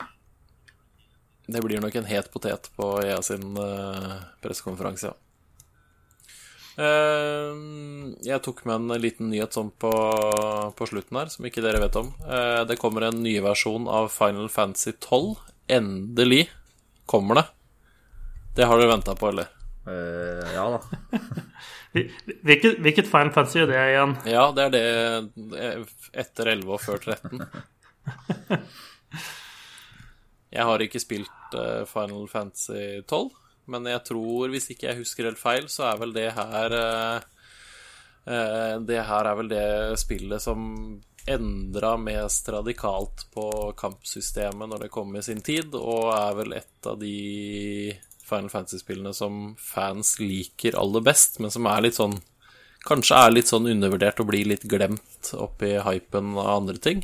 Det blir nok en het potet på EA sin pressekonferanse, ja. Jeg tok med en liten nyhet sånn på slutten her, som ikke dere vet om. Det kommer en ny versjon av Final Fantasy 12. Endelig kommer det. Det har dere ventet på, eller? Ja da. Hvilket Final Fantasy er det igjen? Ja, det er det etter 11 og før 13. Jeg har ikke spilt Final Fantasy 12, men jeg tror, hvis ikke jeg husker helt feil, så er vel det her er vel det spillet som endret mest radikalt på kampsystemet når det kom i sin tid, og er vel et av de Final Fantasy-spillene som fans liker aller best, men som er litt sånn, kanskje er litt sånn undervurdert og blir litt glemt oppi hypen av andre ting.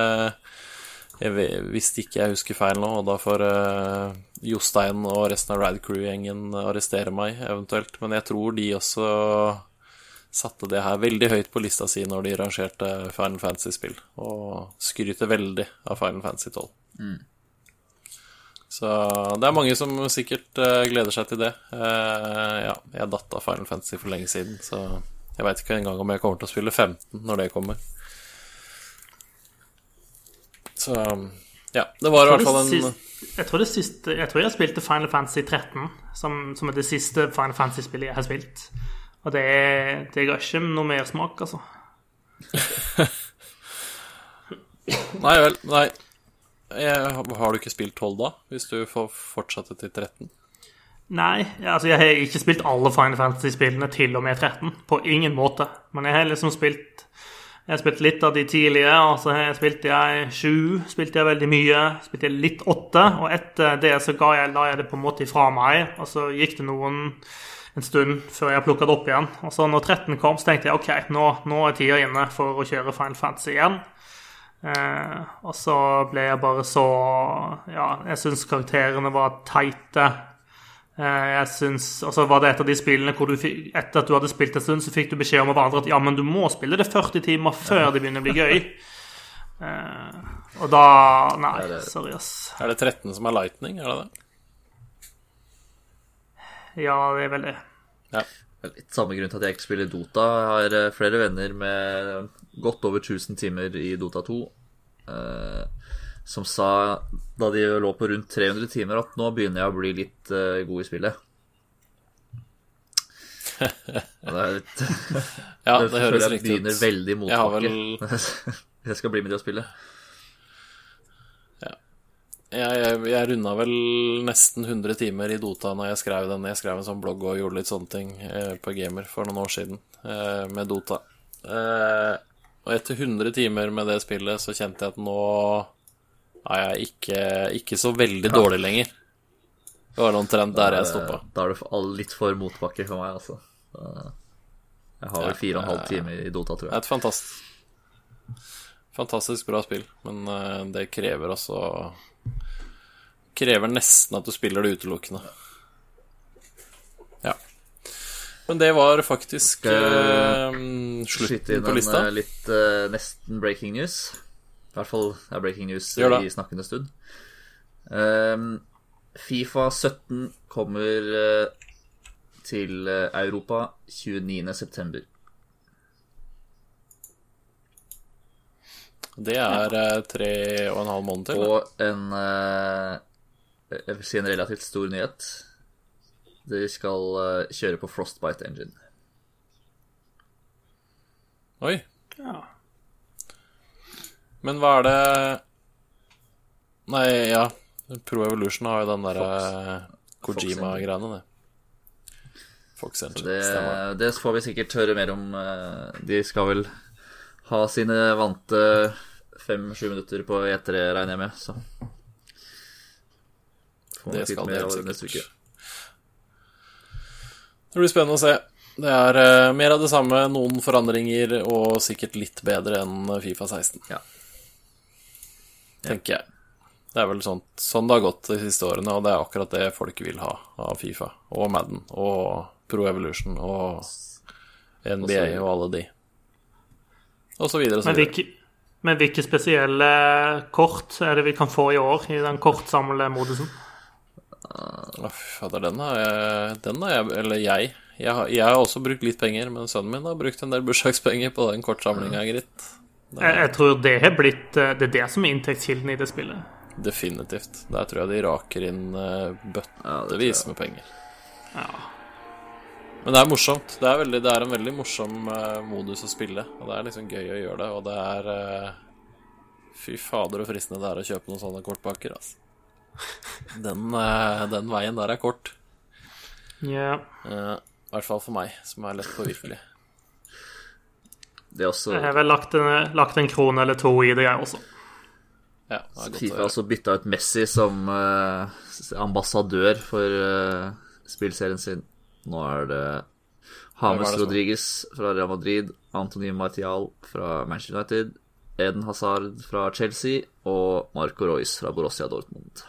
Hvis ikke jeg husker feil nå, og da får Jostein og resten av Rad Crew-gjengen arrestere meg eventuelt, men jeg tror de også satte det her veldig høyt på lista si når de rangerte Final Fantasy-spill, og skryter veldig av Final Fantasy 12. Så det er mange som sikkert gleder seg til det. Ja, jeg datt av Final Fantasy for lenge siden, så jeg vet ikke engang om jeg kommer til å spille 15 når det kommer. Så ja, det var i hvert fall en... Jeg tror jeg spilte Final Fantasy 13, som er det siste Final Fantasy-spillet jeg har spilt. Og det ga ikke noe mer smak, altså. Nei vel, nei. Har du ikke spilt 12 da, hvis du får fortsette til 13? Nei, altså jeg har ikke spilt alle Final Fantasy-spillene til og med 13, på ingen måte. Men jeg har liksom spilt litt av de tidlige, og så spilte jeg 7, spilte jeg veldig mye, spilte jeg litt 8, og etter det så la jeg det på en måte ifra meg, og så gikk det en stund før jeg plukket det opp igjen. Og så når 13 kom, så tenkte jeg, ok, nå er tida inne for å kjøre Final Fantasy igjen. Og så ble jeg bare så, ja, jeg synes karakterene var teite. Jeg synes, og så var det et av de spillene hvor etter at du hadde spilt en stund, så fikk du beskjed om av andre at ja, men du må spille det 40 timer før det begynner å bli gøy. Og da, nei, sorry ass. Er det 13 som er lightning, er det det? Ja, det er vel det. Ja. Litt samme grunn til at jeg ikke spiller Dota. Jeg har flere venner med godt over 1000 timer i Dota 2 som sa, da de lå på rundt 300 timer, at nå begynner jeg å bli litt god i spillet. Og det er litt ja, det høres riktig ut. Jeg begynner veldig motbakke. Jeg skal bli med de å spille. Jeg rundet vel nesten 100 timer i Dota når jeg skrev den. Jeg skrev en sånn blogg og gjorde litt sånne ting på Gamer for noen år siden med Dota. Og etter 100 timer med det spillet så kjente jeg at nå er jeg ikke så veldig dårlig lenger. Det var omtrent der jeg stoppet. Da er det litt for motbakke for meg, altså. Jeg har vel 4,5 timer i Dota, tror jeg. Det er et fantastisk bra spill, men det krever også... krever nesten at du spiller det utelukkende. Ja. Men det var faktisk slutten på lista. Litt nesten breaking news. I hvert fall er breaking news i snakkende stund. FIFA 17 kommer til Europa 29. september. Det er 3,5 måneder til. Og jeg vil si en relativt stor nyhet. De skal kjøre på Frostbite Engine. Oi. Ja. Men hva er det... Nei, ja, Pro Evolution har jo den der Kojima-greiene, det. Fox Engine, det får vi sikkert høre mer om. De skal vel ha sine vante 5-7 minutter på E3, regner jeg med, så får Det man skal litt det mer helt av neste sikkert. uke. Det blir spennende å se. Det er mer av det samme, noen forandringer, og sikkert litt bedre enn FIFA 16. Ja. Tenker jeg. Det er vel sånn det har gått de siste årene, og det er akkurat det folk vil ha av FIFA, og Madden, og Pro Evolution, og NBA, og alle de. Og så videre, og så videre. Men hvilke spesielle kort er det vi kan få i år i den kortsamlemodusen? Den har jeg, eller jeg har også brukt litt penger, men sønnen min har brukt en del bursdagspenger på den kortsamlingen, gritt. Jeg tror det har blitt det er det som er inntektskilden i det spillet. Definitivt. Der tror jeg de raker inn bøttevis med penger. Ja. Men det er morsomt. Det er en veldig morsom modus å spille. Og det er liksom gøy å gjøre det. Og det er fy fader og fristende det er å kjøpe noen sånne kortpakker, altså. Den veien der er kort. Ja. I hvert fall for meg, som er lett påvirkelig. Det er også... Jeg har vel lagt en krone eller to i det, jeg også. Ja, det er godt FIFA har også bytta ut Messi som ambassadør for spillserien sin. Nå er det James Rodriguez fra Real Madrid, Anthony Martial fra Manchester United, Eden Hazard fra Chelsea og Marco Reus fra Borussia Dortmund.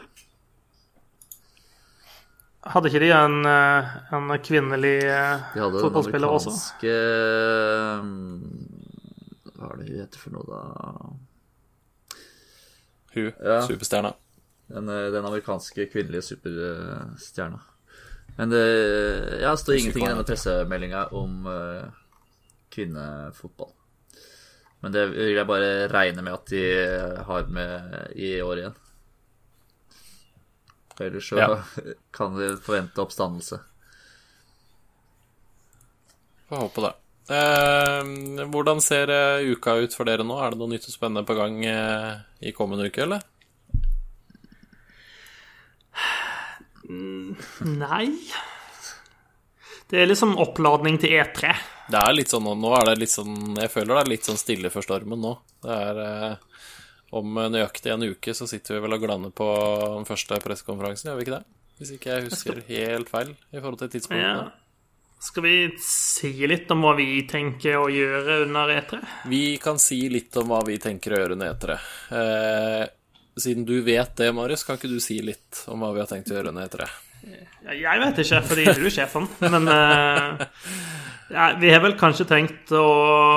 Hadde ikke de en kvinnelig fotballspiller også? De hadde den amerikanske... Hva er det hun heter for noe da? Superstjerna. Den amerikanske kvinnelige superstjerna. Men det står ingenting i denne pressemeldinga om kvinnefotball. Men det vil jeg bare regne med at de har med i år igjen. Ellers så kan vi forvente oppstandelse. Får håpe det. Hvordan ser uka ut for dere nå? Er det noe nytt og spennende på gang i kommende uke, eller? Nei. Det er liksom oppladning til E3. Det er litt sånn, nå er det litt sånn, jeg føler det er litt sånn stille for stormen nå. Det er om nøyaktig en uke så sitter vi vel og glaner på den første pressekonferansen, gjør vi ikke det? Hvis ikke jeg husker helt feil i forhold til tidspunktet. Ja. Skal vi si litt om hva vi tenker å gjøre under E3? Vi kan si litt om hva vi tenker å gjøre under E3. Siden du vet det, Marius, kan ikke du si litt om hva vi har tenkt å gjøre under E3? Jeg vet ikke, fordi du er sjefen. Men vi har vel kanskje tenkt å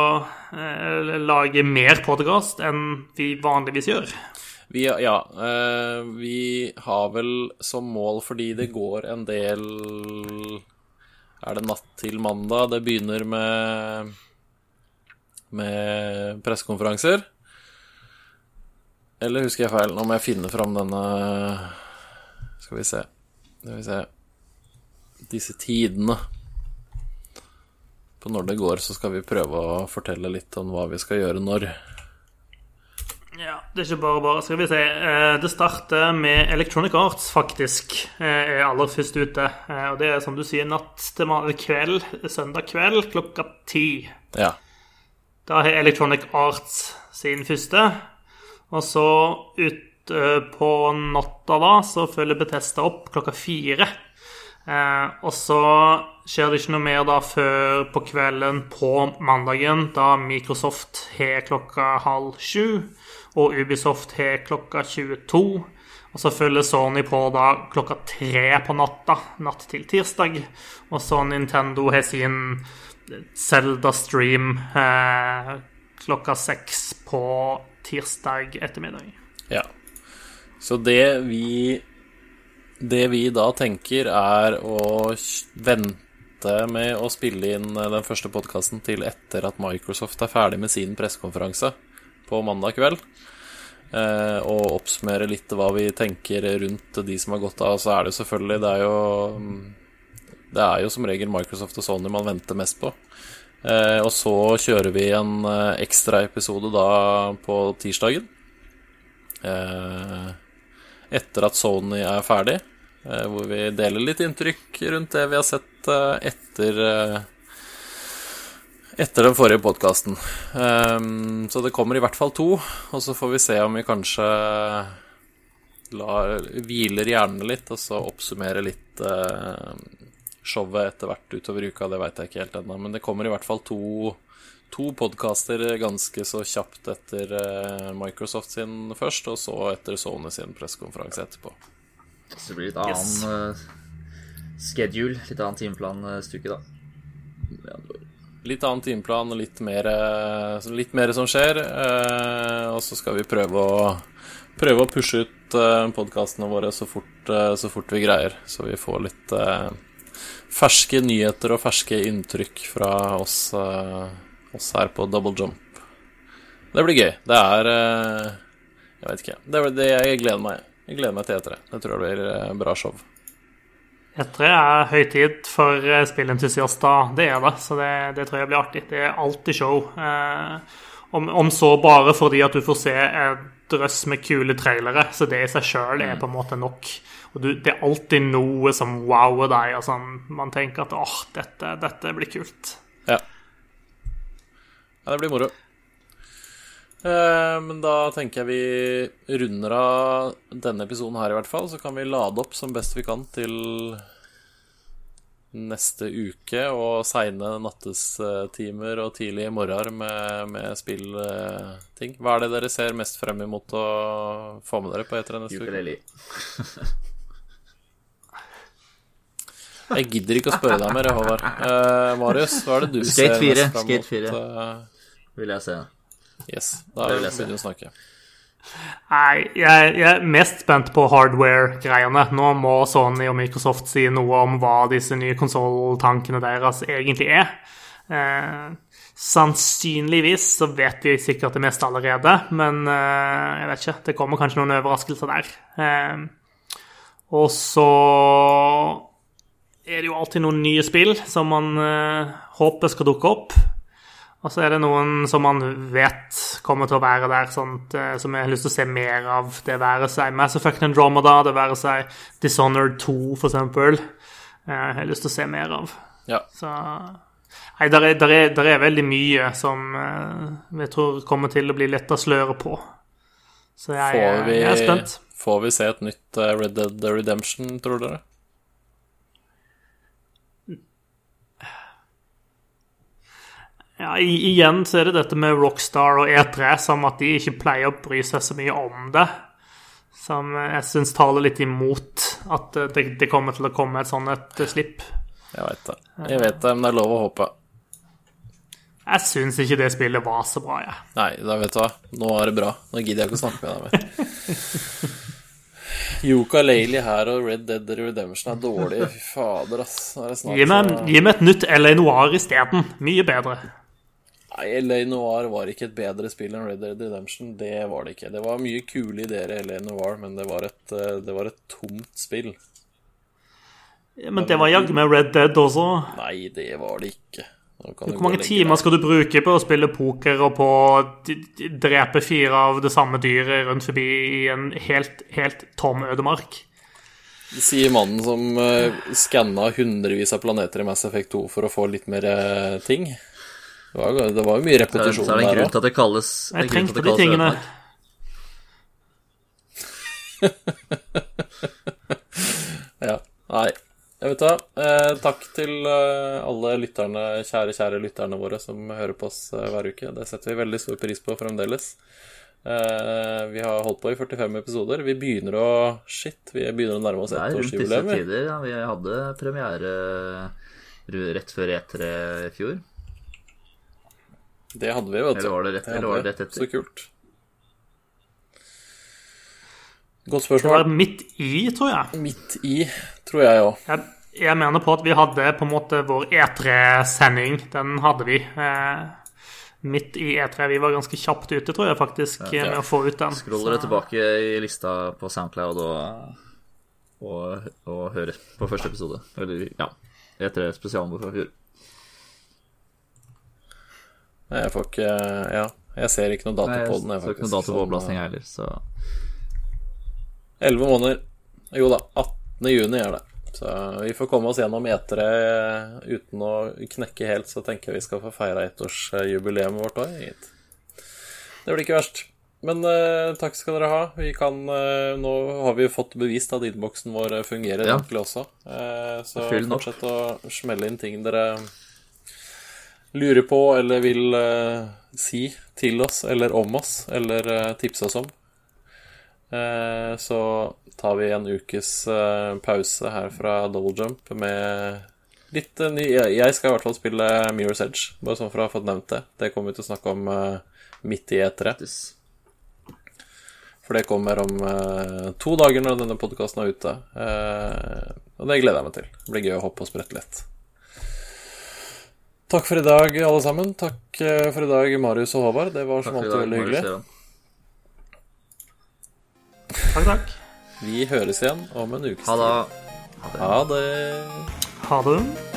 lage mer podcast enn vi vanligvis gjør. Vi har vel som mål, fordi det går en del... Er det natt til mandag? Det begynner med pressekonferanser. Eller husker jeg feil? Nå må jeg finne fram denne... Skal vi se. Disse tidene. På når det går, så skal vi prøve å fortelle litt om hva vi skal gjøre når. Ja, det er ikke bare. Skal vi se. Det starter med Electronic Arts, faktisk. Er aller først ute. Og det er, som du sier, natt til kveld, søndag kveld, 10:00. Ja. Da har Electronic Arts sin første. Og så ut på natta da, så følger Bethesda opp 4:00. Og så skjer det ikke noe mer da før på kvelden på mandagen, da Microsoft har 6:30. Og Ubisoft har 22:00. Og så følger Sony på da 3:00 på natta, natt til tirsdag. Og så Nintendo har sin Zelda-stream 6:00 på tirsdag ettermiddag. Ja. Så det vi da tenker er å vente med å spille inn den første podcasten til etter at Microsoft er ferdig med sin pressekonferanse på mandag kveld, og oppsummere litt hva vi tenker rundt de som har gått av. Så er det jo selvfølgelig, det er jo som regel Microsoft og Sony man venter mest på. Og så kjører vi en ekstra episode da på tirsdagen, etter at Sony er ferdig, hvor vi deler litt inntrykk rundt det vi har sett etter den forrige podcasten. Så det kommer i hvert fall 2, og så får vi se om vi kanskje hviler hjernene litt, og så oppsummere litt showet etter hvert utover uka, det vet jeg ikke helt ennå. Men det kommer i hvert fall to podcaster ganske så kjapt etter Microsoft sin først, og så etter Sony sin pressekonferanse etterpå. Så det blir litt annen schedule, litt annen timeplan stykke da. Litt annen timeplan og litt mer som skjer, og så skal vi prøve å pushe ut podcastene våre så fort vi greier, så vi får litt ferske nyheter og ferske inntrykk fra oss her på Double Jump. Det blir gøy. Det jeg vet ikke. Det er det jeg gleder meg. Jeg gleder meg til E3. Jeg tror det blir bra show. E3 høytid for spillentusiaster, det det, så det tror jeg blir artig. Det alltid show. Om så bare fordi at du får se en drøss med kule trailere, så det i seg selv på en måte nok. Og det alltid noe som wower deg, og sånn, man tenker at dette blir kult. Ja, det blir moro. Men da tenker jeg vi runder av denne episoden her i hvert fall, så kan vi lade opp som best vi kan til neste uke og sene nattestimer og tidlig morgen med spillting. Hva det dere ser mest frem imot å få med dere på E3 neste uke? Ukulele. Jeg gidder ikke å spørre deg mer, Håvard. Marius, hva det du Skate 4, ser mest frem mot? Skate 4 vil jeg se. Yes, da vil jeg begynne å snakke. Nei, jeg mest spent på hardware-greiene. Nå må Sony og Microsoft si noe om hva disse nye konsoltankene deres egentlig sannsynligvis så vet vi sikkert det meste allerede, men jeg vet ikke, det kommer kanskje noen overraskelser der. Og så det jo alltid noen nye spill som man håper skal dukke opp. Og så det noen som man vet kommer til å være der, sånt, som jeg har lyst til å se mer av. Det være seg Mass Effect Andromeda, det være seg Dishonored 2 for eksempel. Jeg har lyst til å se mer av. Ja. Så nei, der veldig mye som jeg tror kommer til å bli lett å sløre på. Så jeg spent. Får vi se et nytt Red Dead Redemption, tror dere? Ja, igjen så det dette med Rockstar og E3 som at de ikke pleier å bry seg så mye om det, som jeg synes taler litt imot at det kommer til å komme et sånn et slipp. Jeg vet det, men det lov å håpe. Jeg synes ikke det spillet var så bra, ja. Nei, da vet du hva, nå det bra. Nå gidder jeg ikke å snakke med deg mer. Yooka-Laylee her og Red Dead Redemption dårlig. Fy fader, ass. Gi meg et nytt L.A. Noire i stedet. Mye bedre. Nei, L.A. Noire var ikke et bedre spill enn Red Dead Redemption. Det var det ikke. Det var mye kule ideer i L.A. Noire, men det var et tomt spill. Ja, men det var jaggu med Red Dead også. Nei, det var det ikke. Hvor mange timer skal du bruke på å spille poker og på å drepe 4 av det samme dyret rundt forbi i en helt tom ødemark? Det sier mannen som skannet hundrevis av planeter i Mass Effect 2 for å få litt mer ting. Det var jo mye repetisjon der. Så det en grunn til at det kalles Jeg trengte de tingene. Ja, nei. Jeg vet hva, takk til alle lytterne, kjære lytterne våre som hører på oss hver uke. Det setter vi veldig stor pris på fremdeles. Vi har holdt på i 45 episoder. Vi begynner å nærme oss 1-årsjubileum. Det rundt disse tider, ja. Vi hadde premiere rett før E3 i fjor. Det hadde vi, vet du. Eller var det rett etter? Så kult. Godt spørsmål. Det var midt i, tror jeg. Midt i, tror jeg også. Jeg mener på at vi hadde på en måte vår E3-sending. Den hadde vi midt i E3. Vi var ganske kjapt ute, tror jeg faktisk, med å få ut den. Scroller det tilbake i lista på SoundCloud og hører på første episode. Eller, ja, E3 spesialen fra fjor. Jeg får ikke, ja, jeg ser ikke noe dato på den. Jeg får ikke noe dato på opplastning heller, så... 11 måneder. Jo da, 18. juni det. Så vi får komme oss gjennom etere uten å knekke helt, så tenker jeg vi skal få feire ettårsjubileum vårt også, gitt. Det blir ikke verst. Men takk skal dere ha. Vi kan, nå har vi jo fått bevist at innboksen vår fungerer ordentlig også. Så fortsett å smelle inn ting dere lurer på, eller vil si til oss, eller om oss, eller tipse oss om. Så tar vi en ukes pause her fra Double Jump med litt ny. Jeg skal i hvert fall spille Mirror's Edge, bare sånn for å ha fått nevnt det. Det kommer vi til å snakke om midt i etere. For det kommer om 2 dager når denne podcasten er ute. Og det gleder jeg meg til. Det blir gøy å hoppe og sprette litt. Takk for i dag, alle sammen. Takk for i dag, Marius og Håvard. Det var som alltid veldig hyggelig. Takk. Vi høres igjen om en ukes tid. Ha det. Ha det.